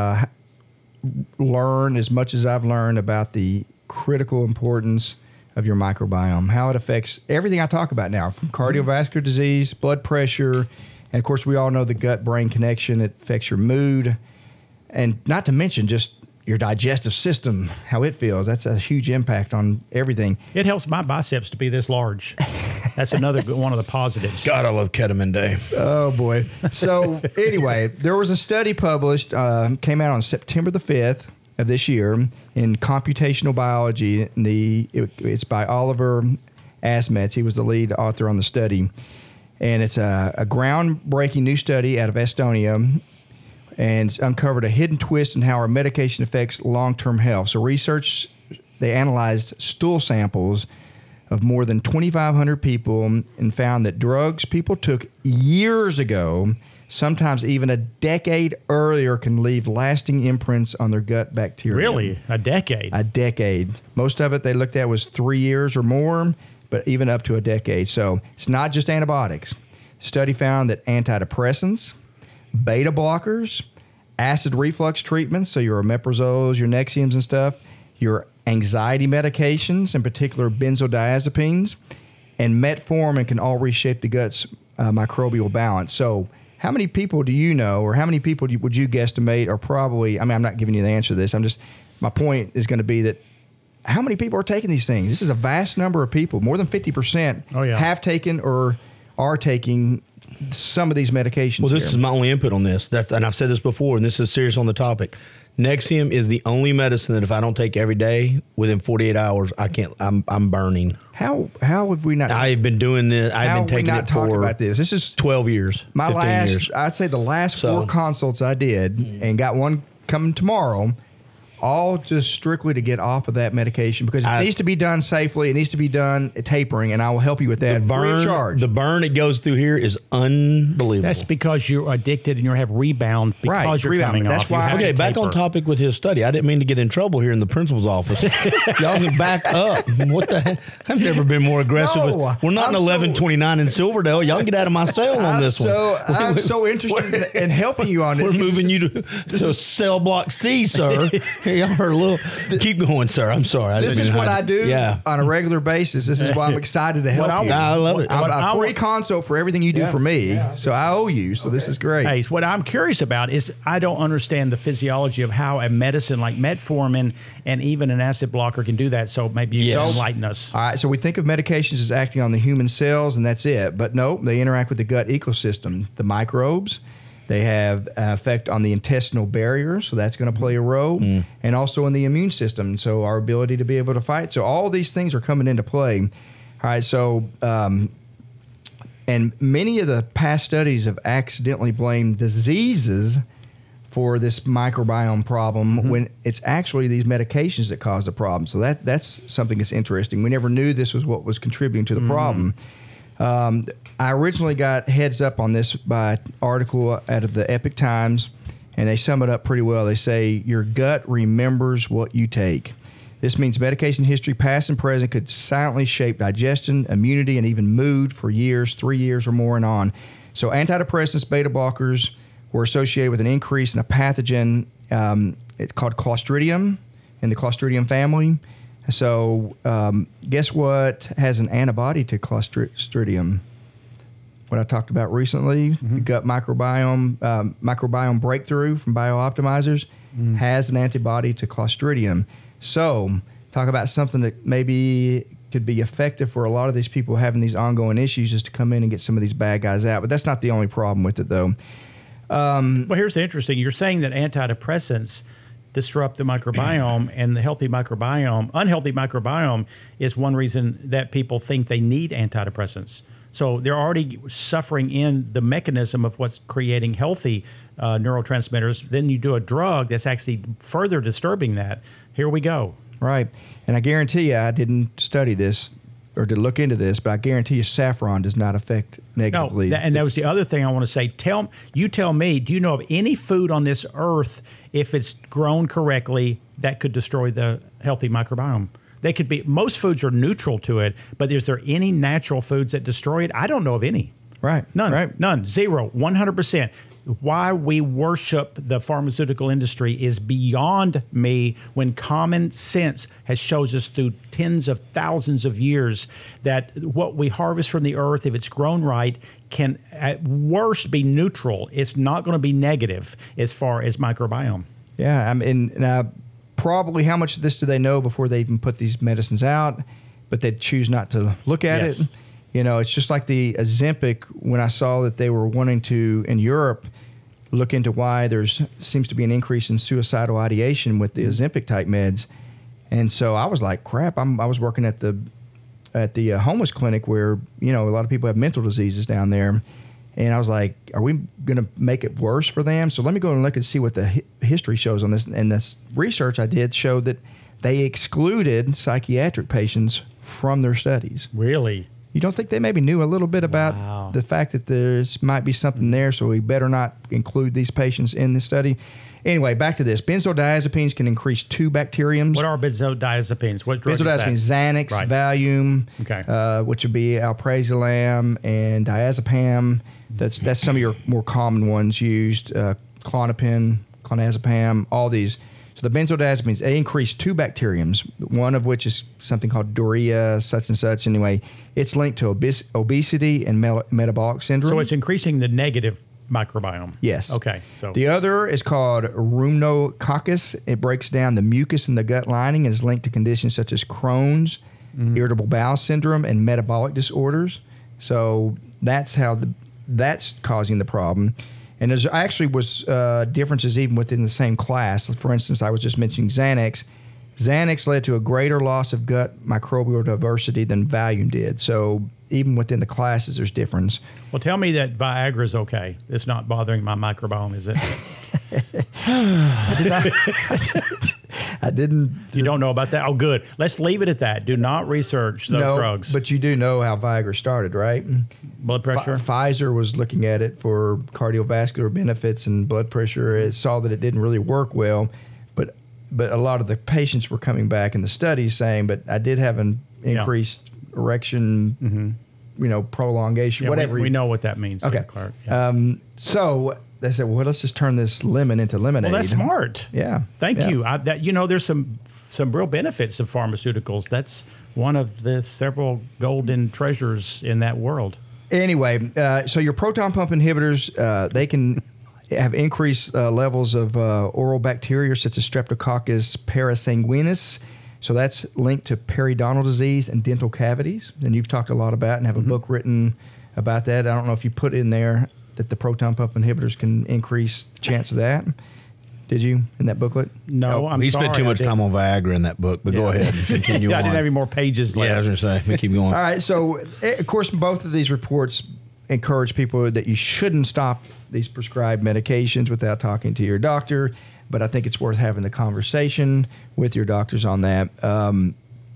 S9: learn as much as I've learned about the critical importance of your microbiome, how it affects everything I talk about now, from cardiovascular disease, blood pressure, and of course we all know the gut-brain connection. It affects your mood, and not to mention just your digestive system, how it feels. That's a huge impact on everything.
S3: It helps my biceps to be this large. That's another one of the positives.
S4: God, I love Ketamine Day.
S9: Oh, boy. So anyway, there was a study published, came out on September the 5th of this year in Computational Biology. It's by Oliver Asmetz. He was the lead author on the study. And it's a groundbreaking new study out of Estonia, and it's uncovered a hidden twist in how our medication affects long-term health. So they analyzed stool samples of more than 2,500 people and found that drugs people took years ago, sometimes even a decade earlier, can leave lasting imprints on their gut bacteria.
S3: Really? A decade?
S9: A decade. Most of it they looked at was 3 years or more, but even up to a decade. So it's not just antibiotics. The study found that antidepressants, beta blockers, acid reflux treatments, so your omeprazoles, your Nexiums and stuff, your anxiety medications, in particular benzodiazepines, and metformin can all reshape the gut's microbial balance. So how many people do you know, or how many people would you guesstimate are probably, I'm not giving you the answer to this. My point is going to be that how many people are taking these things? This is a vast number of people. More than 50% have taken or are taking some of these medications.
S4: Well, this is my only input on this. And I've said this before, and this is serious on the topic. Nexium is the only medicine that if I don't take every day, within 48 hours, I can't. I'm burning.
S9: How have we not?
S4: I've been doing this. I've been taking it for
S9: about this. This is
S4: 12 years.
S9: My
S4: 15 years.
S9: I'd say the last 4 consults I did, and got one coming tomorrow. All just strictly to get off of that medication because it needs to be done safely. It needs to be done tapering, and I will help you with that free of charge.
S4: The burn it goes through here is unbelievable.
S3: That's because you're addicted and you have rebound because you're coming off.
S9: That's why.
S4: Okay, back on topic with his study. I didn't mean to get in trouble here in the principal's office. Y'all can back up. What the heck? I've never been more aggressive. We're not in 1129 in Silverdale. Y'all can get out of my cell on this one.
S9: I'm so interested in helping you on this.
S4: We're moving you to cell block C, sir. Y'all heard a little. Keep going, sir. I'm sorry.
S9: This is what I do on a regular basis. This is why I'm excited to help you.
S4: I love it.
S9: I'm a free consult for everything you do for me, so I owe you. So this is great.
S3: Hey, what I'm curious about is I don't understand the physiology of how a medicine like metformin and even an acid blocker can do that. So maybe you can enlighten us.
S9: All right. So we think of medications as acting on the human cells, and that's it. But no, they interact with the gut ecosystem, the microbes. They have an effect on the intestinal barrier, so that's going to play a role, and also in the immune system, so our ability to be able to fight. So all these things are coming into play. All right, so and many of the past studies have accidentally blamed diseases for this microbiome problem when it's actually these medications that cause the problem. So that's something that's interesting. We never knew this was what was contributing to the problem. I originally got heads up on this by an article out of the Epic Times, and they sum it up pretty well. They say, your gut remembers what you take. This means medication history, past and present, could silently shape digestion, immunity, and even mood for years, 3 years or more and on. So antidepressants, beta blockers, were associated with an increase in a pathogen. It's called Clostridium, in the Clostridium family. So guess what has an antibody to Clostridium? What I talked about recently, the gut microbiome breakthrough from BioOptimizers has an antibody to Clostridium. So talk about something that maybe could be effective for a lot of these people having these ongoing issues, is to come in and get some of these bad guys out. But that's not the only problem with it, though.
S3: Well, here's the interesting. You're saying that antidepressants disrupt the microbiome, and the unhealthy microbiome is one reason that people think they need antidepressants. So they're already suffering in the mechanism of what's creating healthy neurotransmitters. Then you do a drug that's actually further disturbing that. Here we go.
S9: Right. And I guarantee you, I didn't study this or to look into this, but I guarantee you saffron does not affect negatively.
S3: No, and that was the other thing I want to say. Tell me, do you know of any food on this earth, if it's grown correctly, that could destroy the healthy microbiome? They could be, most foods are neutral to it, but is there any natural foods that destroy it? I don't know of any.
S9: Right.
S3: None.
S9: Right.
S3: None. Zero. 100%. Why we worship the pharmaceutical industry is beyond me, when common sense has shows us through tens of thousands of years that what we harvest from the earth, if it's grown right, can at worst be neutral. It's not going to be negative as far as microbiome.
S9: Yeah. I mean, probably how much of this do they know before they even put these medicines out, but they choose not to look at it. You know, it's just like the Ozempic, when I saw that they were wanting to, in Europe, look into why seems to be an increase in suicidal ideation with the Ozempic type meds. And so I was like, crap, I was working at the homeless clinic where, you know, a lot of people have mental diseases down there. And I was like, are we going to make it worse for them? So let me go and look and see what the history shows on this. And this research I did showed that they excluded psychiatric patients from their studies.
S3: Really?
S9: You don't think they maybe knew a little bit about the fact that there might be something there, so we better not include these patients in the study? Anyway, back to this. Benzodiazepines can increase 2 bacteriums.
S3: What are benzodiazepines? What drug is that?
S9: Benzodiazepines, Xanax,
S3: right.
S9: Valium, which would be alprazolam and diazepam. That's some of your more common ones used. Klonopin, clonazepam, all these. So the benzodiazepines, they increase 2 bacteriums, one of which is something called Doria, such and such. Anyway, it's linked to obesity and metabolic syndrome.
S3: So it's increasing the negative microbiome.
S9: Yes.
S3: Okay. So
S9: the other is called Rhumnococcus. It breaks down the mucus in the gut lining and is linked to conditions such as Crohn's, irritable bowel syndrome, and metabolic disorders. So that's that's causing the problem. And there actually was differences even within the same class. For instance, I was just mentioning Xanax. Xanax led to a greater loss of gut microbial diversity than Valium did. So even within the classes, there's difference.
S3: Well, tell me that Viagra is okay. It's not bothering my microbiome, is it?
S9: I didn't.
S3: You don't know about that? Oh, good. Let's leave it at that. Do not research those drugs.
S9: But you do know how Viagra started, right?
S3: Blood pressure?
S9: Pfizer was looking at it for cardiovascular benefits and blood pressure. It saw that it didn't really work well. But a lot of the patients were coming back in the studies saying, but I did have an increased erection, prolongation, whatever.
S3: We know what that means.
S9: Okay.
S3: Clark. Yeah.
S9: So they said, well, let's just turn this lemon into lemonade.
S3: Well, that's smart.
S9: Yeah.
S3: Thank you. There's some real benefits of pharmaceuticals. That's one of the several golden treasures in that world.
S9: Anyway, so your proton pump inhibitors, they can have increased levels of oral bacteria such as Streptococcus parasanguinus. So that's linked to periodontal disease and dental cavities. And you've talked a lot about and have a book written about that. I don't know if you put in there that the proton pump inhibitors can increase the chance of that. Did you in that booklet?
S3: No, I'm sorry.
S4: We spent too much time on Viagra in that book, but go ahead and continue on.
S3: I didn't have any more pages left.
S4: Yeah, I was going to say, we keep going.
S9: All right, so of course, both of these reports encourage people that you shouldn't stop these prescribed medications without talking to your doctor, but I think it's worth having the conversation with your doctors on that. I'm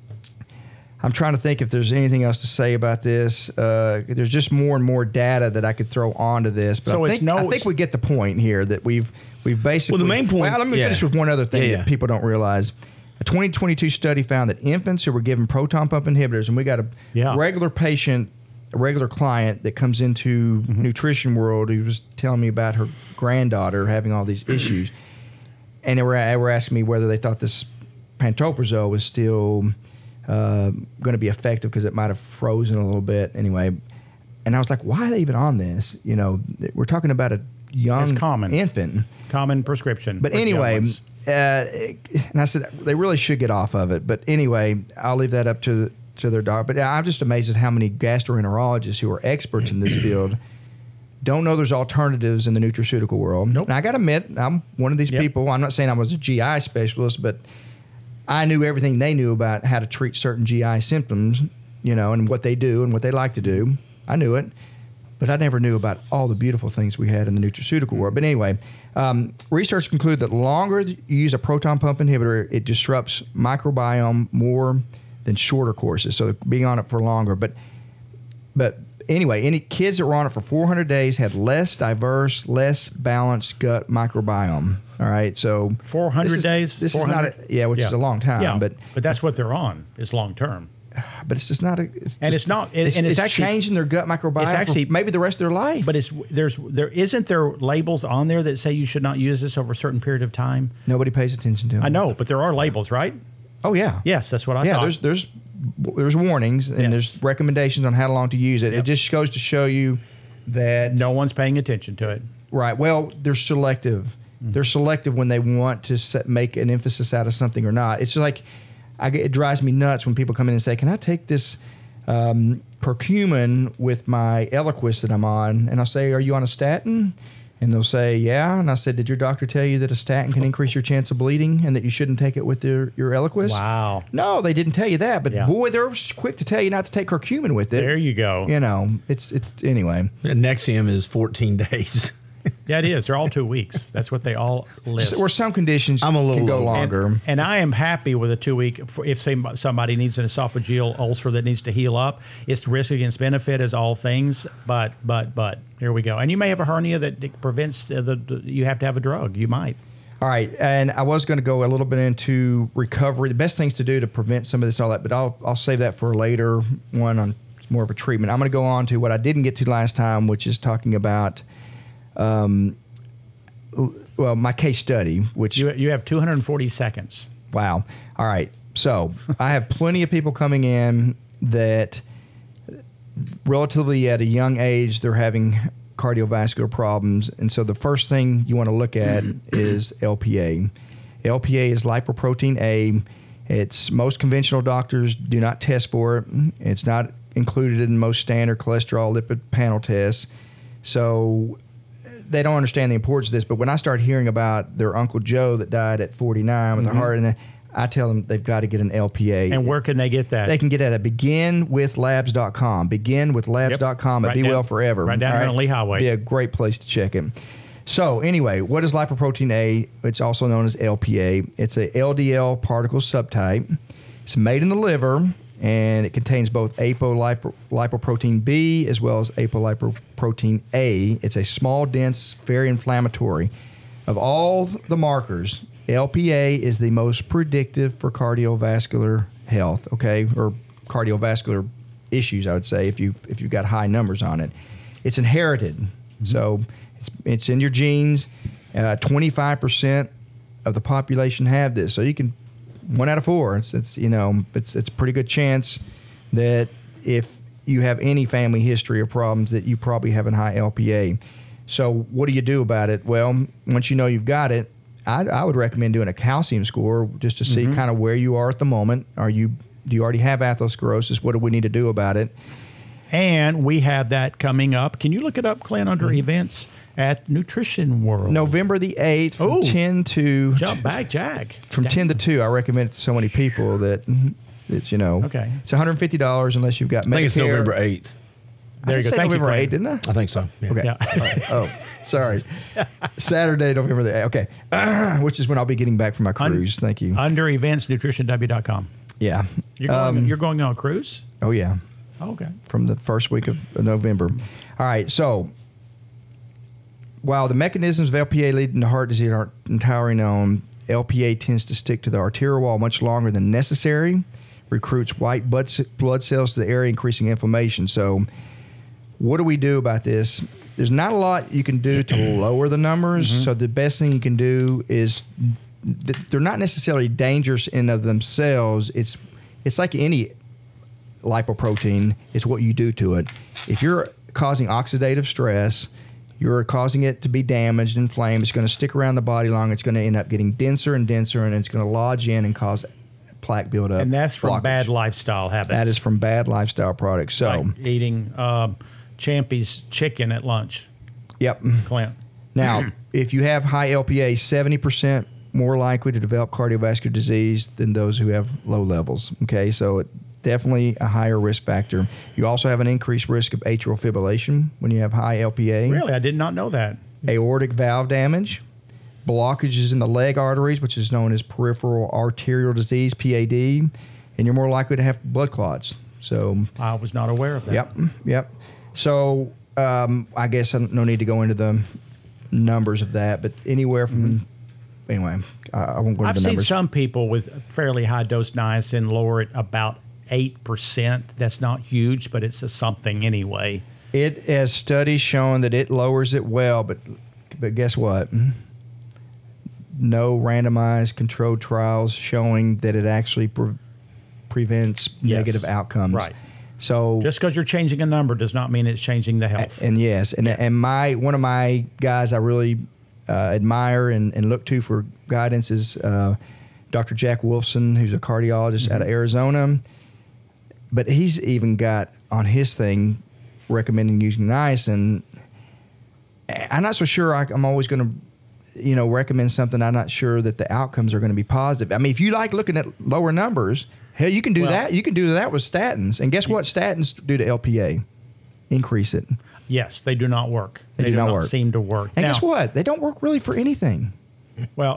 S9: trying to think if there's anything else to say about this. There's just more and more data that I could throw onto this, but
S3: so
S9: I think we get the point here that we've basically.
S4: Well, the main point.
S9: Well, let me finish with one other thing that people don't realize. A 2022 study found that infants who were given proton pump inhibitors, and we got a regular patient, a regular client that comes into Nutrition World who was telling me about her granddaughter having all these issues. And they were asking me whether they thought this pantoprazole was still going to be effective because it might have frozen a little bit. Anyway, and I was like, why are they even on this? You know, we're talking about a young infant.
S3: Common prescription.
S9: But anyway, and I said, they really should get off of it. But anyway, I'll leave that up to their doctor. But I'm just amazed at how many gastroenterologists who are experts in this field don't know there's alternatives in the nutraceutical world.
S3: Nope.
S9: And I got to admit, I'm one of these people. I'm not saying I was a GI specialist, but I knew everything they knew about how to treat certain GI symptoms, and what they do and what they like to do. I knew it, but I never knew about all the beautiful things we had in the nutraceutical world. But anyway, research concluded that the longer you use a proton pump inhibitor, it disrupts microbiome more than shorter courses. So being on it for longer. But anyway, any kids that were on it for 400 days had less diverse, less balanced gut microbiome. All right, so
S3: 400 days.
S9: This 400? Is not which is a long time.
S3: Yeah,
S9: but
S3: that's what they're on is long term.
S9: But it's just not a. It's
S3: actually
S9: changing their gut microbiome. It's actually maybe the rest of their life.
S3: But there isn't there labels on there that say you should not use this over a certain period of time.
S9: Nobody pays attention to them.
S3: I know, but there are labels, right?
S9: Oh yeah.
S3: Yes, that's what I thought.
S9: Yeah, there's warnings and there's recommendations on how long to use it. Yep. It just goes to show you that
S3: no one's paying attention to it.
S9: Right. Well, they're selective. Mm-hmm. They're selective when they want to make an emphasis out of something or not. It's like. It drives me nuts when people come in and say, "Can I take this curcumin with my Eliquis that I'm on?" And I'll say, "Are you on a statin?" And they'll say, "Yeah." And I said, "Did your doctor tell you that a statin can increase your chance of bleeding and that you shouldn't take it with your Eliquis?"
S3: Wow.
S9: No, they didn't tell you that. But boy, they're quick to tell you not to take curcumin with it.
S3: There you go.
S9: You know, it's anyway.
S4: Nexium is 14 days.
S3: Yeah, it is. They're all 2 weeks. That's what they all list.
S9: Or some conditions can go longer.
S3: And I am happy with a 2 week. If somebody needs an esophageal ulcer that needs to heal up, it's risk against benefit as all things. But here we go. And you may have a hernia that prevents you have to have a drug. You might.
S9: All right, and I was going to go a little bit into recovery, the best things to do to prevent some of this, all that, but I'll save that for a later one on more of a treatment. I'm going to go on to what I didn't get to last time, which is talking about. My case study, which
S3: you have 240 seconds.
S9: Wow. All right. So I have plenty of people coming in that relatively at a young age, they're having cardiovascular problems. And so the first thing you want to look at is LPA. LPA is lipoprotein A. It's most conventional doctors do not test for it. It's not included in most standard cholesterol lipid panel tests. So they don't understand the importance of this, but when I start hearing about their Uncle Joe that died at 49 with a heart, and I tell them they've got to get an LPA.
S3: And where can they get that?
S9: They can get it at beginwithlabs.com. Beginwithlabs.com at Be Well Forever.
S3: Right down here on Lee Highway.
S9: Be a great place to check it. So anyway, what is lipoprotein A? It's also known as LPA. It's a LDL particle subtype. It's made in the liver, and it contains both apolipoprotein B as well as apolipoprotein A. It's a small, dense, very inflammatory. Of all the markers, LPA is the most predictive for cardiovascular health, okay, or cardiovascular issues, I would say, if you've got high numbers on it. It's inherited, so it's in your genes. 25% of the population have this, so you can. 1 out of 4. It's a pretty good chance that if you have any family history of problems that you probably have a high LPA. So what do you do about it? Well, once you know you've got it, I would recommend doing a calcium score just to see kind of where you are at the moment. Do you already have atherosclerosis? What do we need to do about it?
S3: And we have that coming up. Can you look it up, Clint, under events at Nutrition World?
S9: November the 8th from 10 to...
S3: Jump back, Jack.
S9: From 10 to 2. I recommend it to so many people that it's,
S3: Okay.
S9: It's $150 unless you've got Medicare.
S4: I think it's November 8th.
S9: There you go. Thank November 8th, didn't I?
S4: I think so.
S9: Yeah. Okay. Yeah. Oh, sorry. Saturday, November the 8th. Okay. Which is when I'll be getting back from my cruise. Thank you.
S3: Under events, nutritionw.com.
S9: Yeah.
S3: You're going on a cruise?
S9: Oh, yeah.
S3: Okay.
S9: From the first week of November. All right. So, while the mechanisms of LPA leading to heart disease aren't entirely known, LPA tends to stick to the arterial wall much longer than necessary, recruits white blood cells to the area, increasing inflammation. So, what do we do about this? There's not a lot you can do to lower the numbers. So, the best thing you can do is they're not necessarily dangerous in of themselves. It's like any lipoprotein, it's what you do to it. If you're causing oxidative stress, you're causing it to be damaged, inflamed, it's going to stick around the body long, it's going to end up getting denser and denser, and it's going to lodge in and cause plaque buildup.
S3: And that's from bad lifestyle habits.
S9: That is from bad lifestyle products. So
S3: like eating Champy's chicken at lunch.
S9: Yep.
S3: Clint.
S9: Now, if you have high LPA, 70% more likely to develop cardiovascular disease than those who have low levels. Okay, so definitely a higher risk factor. You also have an increased risk of atrial fibrillation when you have high LPA.
S3: Really? I did not know that.
S9: Aortic valve damage, blockages in the leg arteries, which is known as peripheral arterial disease, PAD, and you're more likely to have blood clots. So
S3: I was not aware of that.
S9: Yep. So I guess no need to go into the numbers of that, but anywhere from anyway, I won't go into the numbers.
S3: I've seen some people with fairly high dose niacin lower it about 8%. That's not huge, but it's a something anyway.
S9: It has studies showing that it lowers it well, but guess what? No randomized controlled trials showing that it actually prevents negative outcomes.
S3: Right.
S9: So
S3: just because you're changing a number does not mean it's changing the health.
S9: And one of my guys I really admire and look to for guidance is Dr. Jack Wolfson, who's a cardiologist out of Arizona. But he's even got on his thing recommending using niacin. I'm not so sure I'm always going to recommend something. I'm not sure that the outcomes are going to be positive. I mean, if you like looking at lower numbers, hell, you can do that. You can do that with statins. And guess what statins do to LPA? Increase it.
S3: Yes, they do not work.
S9: They do not
S3: seem to work.
S9: And guess what? They don't work really for anything.
S3: Well,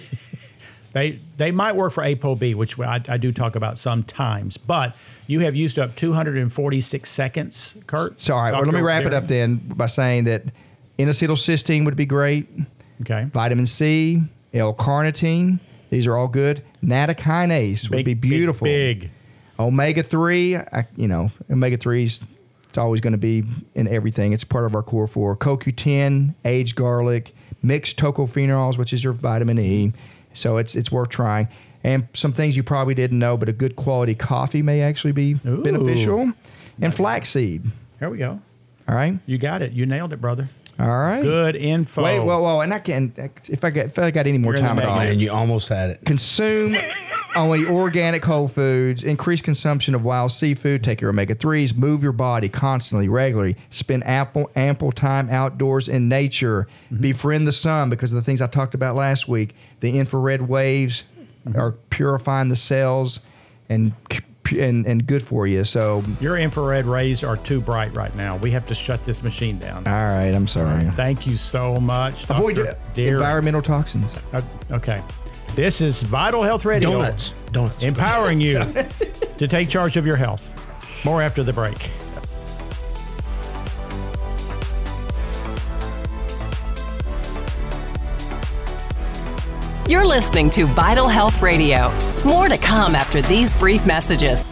S3: they might work for ApoB, which I do talk about sometimes. But you have used up 246 seconds, Kurt.
S9: So, all right, well, let me wrap it up then by saying that N-acetylcysteine would be great.
S3: Okay.
S9: Vitamin C, L-carnitine. These are all good. Nattokinase would be beautiful.
S3: Big.
S9: Omega-3, omega-3s, it's always going to be in everything. It's part of our core four. CoQ10, aged garlic, mixed tocophenols, which is your vitamin E. So it's worth trying. And some things you probably didn't know, but a good quality coffee may actually be beneficial. And flaxseed.
S3: There we go.
S9: All right.
S3: You got it. You nailed it, brother.
S9: All right.
S3: Good info.
S9: Wait, whoa, and I can if I got any more time at all.
S4: Man, you almost had it.
S9: Consume only organic whole foods. Increase consumption of wild seafood. Take your omega-3s. Move your body constantly, regularly. Spend ample time outdoors in nature. Befriend the sun because of the things I talked about last week. The infrared waves are purifying the cells and good for you. So
S3: your infrared rays are too bright right now. We have to shut this machine down.
S9: All right, I'm sorry.
S3: Thank you so much.
S9: Avoid environmental toxins.
S3: Okay. This is Vital Health Radio.
S4: Donuts.
S3: Empowering you to take charge of your health. More after the break.
S1: You're listening to Vital Health Radio. More to come after these brief messages.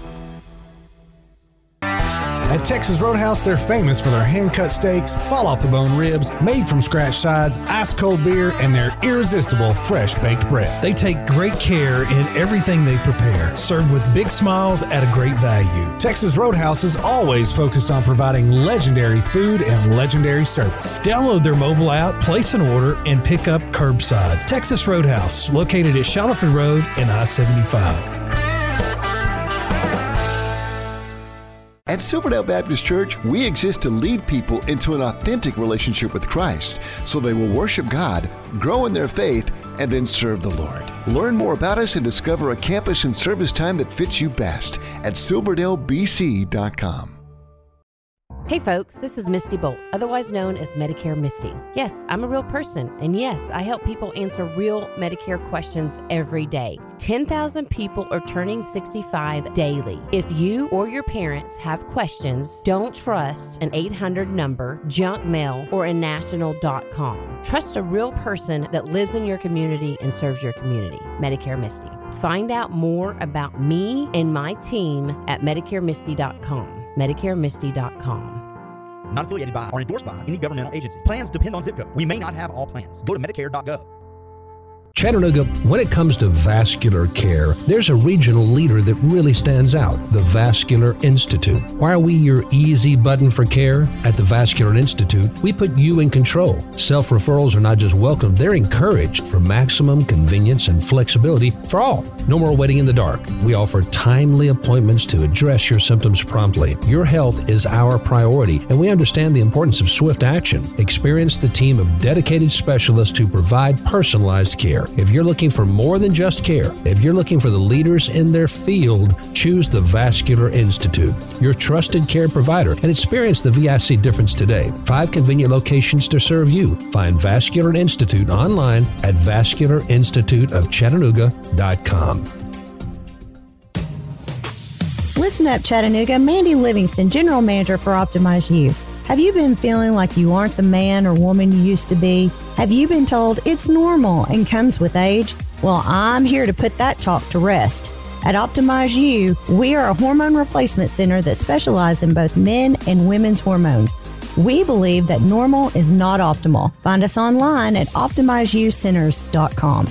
S2: At Texas Roadhouse, they're famous for their hand-cut steaks, fall-off-the-bone ribs, made-from-scratch sides, ice-cold beer, and their irresistible fresh-baked bread. They take great care in everything they prepare, served with big smiles at a great value. Texas Roadhouse is always focused on providing legendary food and legendary service. Download their mobile app, place an order, and pick up curbside. Texas Roadhouse, located at Shuttleford Road and I-75.
S15: At Silverdale Baptist Church, we exist to lead people into an authentic relationship with Christ so they will worship God, grow in their faith, and then serve the Lord. Learn more about us and discover a campus and service time that fits you best at silverdalebc.com.
S7: Hey folks, this is Misty Bolt, otherwise known as Medicare Misty. Yes, I'm a real person, and yes, I help people answer real Medicare questions every day. 10,000 people are turning 65 daily. If you or your parents have questions, don't trust an 800 number, junk mail, or a national.com. Trust a real person that lives in your community and serves your community. Medicare Misty. Find out more about me and my team at MedicareMisty.com. MedicareMisty.com.
S8: Not affiliated by or endorsed by any governmental agency. Plans depend on zip code. We may not have all plans. Go to Medicare.gov.
S10: Chattanooga, when it comes to vascular care, there's a regional leader that really stands out, the Vascular Institute. Why are we your easy button for care? At the Vascular Institute, we put you in control. Self-referrals are not just welcome, they're encouraged for maximum convenience and flexibility for all. No more waiting in the dark. We offer timely appointments to address your symptoms promptly. Your health is our priority, and we understand the importance of swift action. Experience the team of dedicated specialists who provide personalized care. If you're looking for more than just care, if you're looking for the leaders in their field, choose the Vascular Institute, your trusted care provider, and experience the VIC difference today. 5 convenient locations to serve you. Find Vascular Institute online at vascularinstituteofchattanooga.com.
S16: Listen up, Chattanooga. Mandy Livingston, General Manager for Optimize You. Have you been feeling like you aren't the man or woman you used to be? Have you been told it's normal and comes with age? Well, I'm here to put that talk to rest. At Optimize You, we are a hormone replacement center that specializes in both men and women's hormones. We believe that normal is not optimal. Find us online at OptimizeYouCenters.com.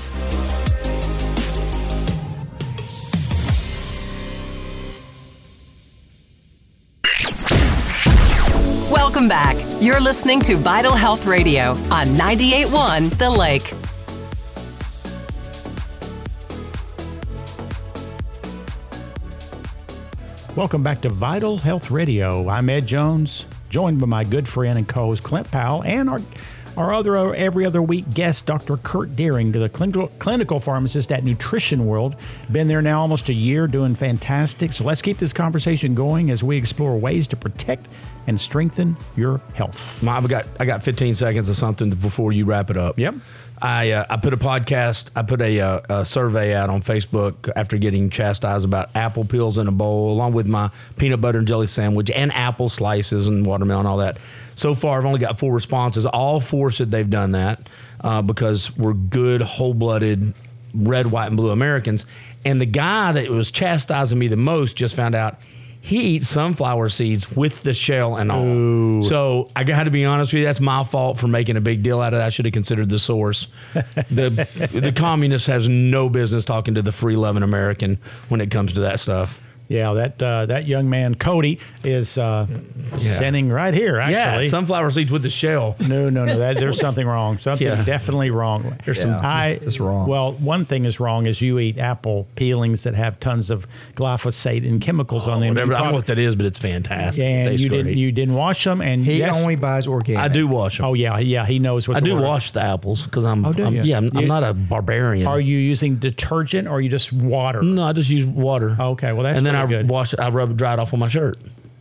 S1: Welcome back. You're listening to Vital Health Radio on 98.1 The Lake.
S3: Welcome back to Vital Health Radio. I'm Ed Jones, joined by my good friend and co-host Clint Powell and our other every other week guest, Dr. Kurt Deering, the clinical pharmacist at Nutrition World. Been there now almost a year, doing fantastic. So let's keep this conversation going as we explore ways to protect and strengthen your health.
S4: I got 15 seconds of something before you wrap it up.
S3: Yep.
S4: I put a survey out on Facebook after getting chastised about apple peels in a bowl, along with my peanut butter and jelly sandwich and apple slices and watermelon, all that. So far, I've only got 4 responses. All 4 said they've done that because we're good, whole-blooded, red, white, and blue Americans. And the guy that was chastising me the most just found out he eats sunflower seeds with the shell and all. Ooh. So I got to be honest with you, that's my fault for making a big deal out of that. I should have considered the source. The communist has no business talking to the free-loving American when it comes to that stuff.
S3: Yeah, that young man, Cody, is sending right here, actually.
S4: Yeah, sunflower seeds with the shell.
S3: No. There's something wrong. Something definitely wrong.
S9: It's wrong.
S3: Well, one thing is wrong is you eat apple peelings that have tons of glyphosate and chemicals on them.
S4: Whatever. I don't know what that is, but it's fantastic.
S3: And you didn't wash them. And
S9: he only buys organic.
S4: I do wash them.
S3: Oh, yeah, he knows what
S4: I do wash the apples because I'm not a barbarian.
S3: Are you using detergent or are you just water?
S4: No, I just use water.
S3: Okay, well, that's
S4: and then I
S3: good.
S4: wash it. I rub it, dry it off on my shirt.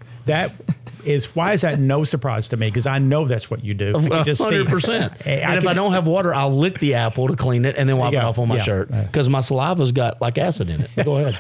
S3: Why is that no surprise to me? Because I know that's what you do.
S4: 100%. And if I don't have water, I'll lick the apple to clean it and then wipe it off on my shirt because my saliva's got like acid in it. Go ahead.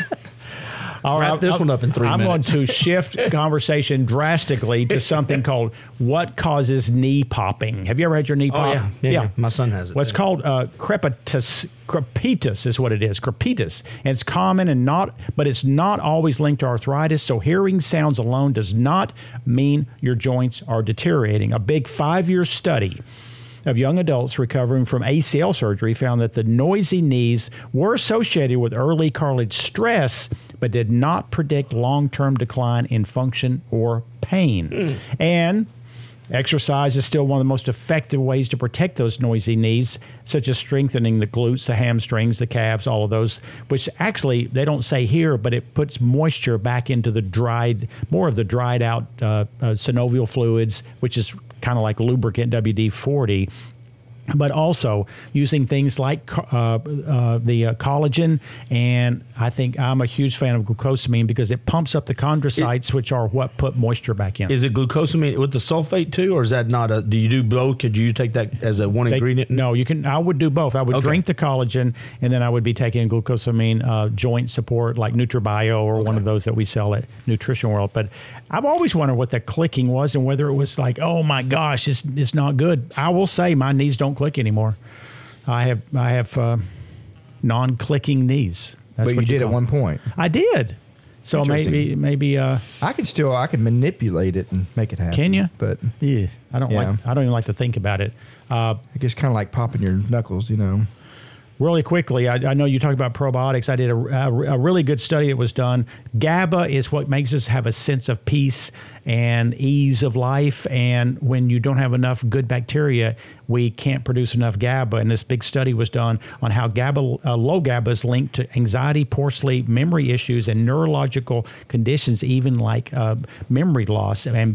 S3: All right,
S4: wrap this one up in 3 minutes.
S3: I'm going to shift conversation drastically to something called what causes knee popping. Have you ever had your knee pop?
S4: Oh, yeah. My son has it.
S3: Well, it's called crepitus is what it is, crepitus. And it's common but it's not always linked to arthritis, so hearing sounds alone does not mean your joints are deteriorating. A big 5-year study of young adults recovering from ACL surgery found that the noisy knees were associated with early cartilage stress, but did not predict long-term decline in function or pain. And exercise is still one of the most effective ways to protect those noisy knees, such as strengthening the glutes, the hamstrings, the calves, all of those, which actually they don't say here, but it puts moisture back into the more of the dried out synovial fluids, which is kind of like lubricant WD-40. But also using things like the collagen, and I think I'm a huge fan of glucosamine because it pumps up the chondrocytes, which are what put moisture back in.
S4: Is it glucosamine with the sulfate too, or is that not do you do both? Could you take that as a ingredient?
S3: No, you can. I would do both. I would drink the collagen, and then I would be taking glucosamine joint support like NutriBio or one of those that we sell at Nutrition World. But I've always wondered what the clicking was and whether it was like, oh my gosh, it's not good. I will say my knees don't click anymore. I have non-clicking knees.
S9: That's but what you did at one point.
S3: I did. So maybe
S9: I can manipulate it and make it happen.
S3: Can you?
S9: But
S3: yeah, I don't even like to think about it.
S9: I guess kind of like popping your knuckles,
S3: Really quickly, I know you talk about probiotics. I did a really good study that was done. GABA is what makes us have a sense of peace and ease of life. And when you don't have enough good bacteria, we can't produce enough GABA. And this big study was done on how low GABA is linked to anxiety, poor sleep, memory issues, and neurological conditions, even like memory loss. And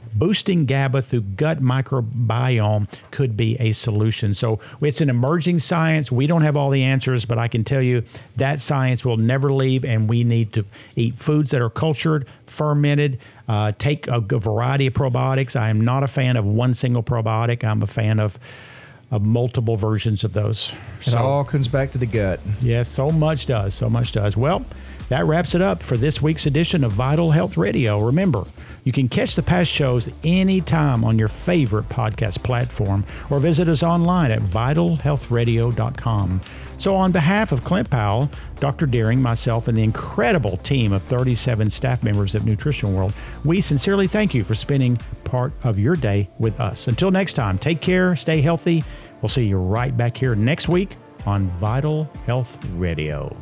S3: boosting GABA through gut microbiome could be a solution. So it's an emerging science. We don't have all the answers, but I can tell you that science will never leave, and we need to eat foods that are cultured, fermented, take a variety of probiotics. I am not a fan of one single probiotic. I'm a fan of multiple versions of those.
S9: It all comes back to the gut.
S3: Yes, so much does. So much does. Well, that wraps it up for this week's edition of Vital Health Radio. Remember, you can catch the past shows anytime on your favorite podcast platform or visit us online at vitalhealthradio.com. So on behalf of Clint Powell, Dr. Deering, myself, and the incredible team of 37 staff members of Nutrition World, we sincerely thank you for spending part of your day with us. Until next time, take care, stay healthy. We'll see you right back here next week on Vital Health Radio.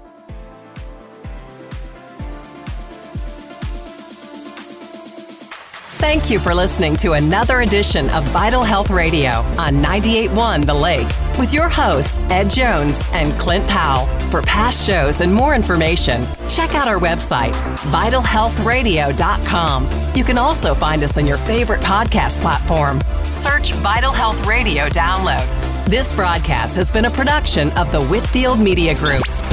S1: Thank you for listening to another edition of Vital Health Radio on 98.1 The Lake with your hosts, Ed Jones and Clint Powell. For past shows and more information, check out our website, vitalhealthradio.com. You can also find us on your favorite podcast platform. Search Vital Health Radio Download. This broadcast has been a production of the Whitfield Media Group.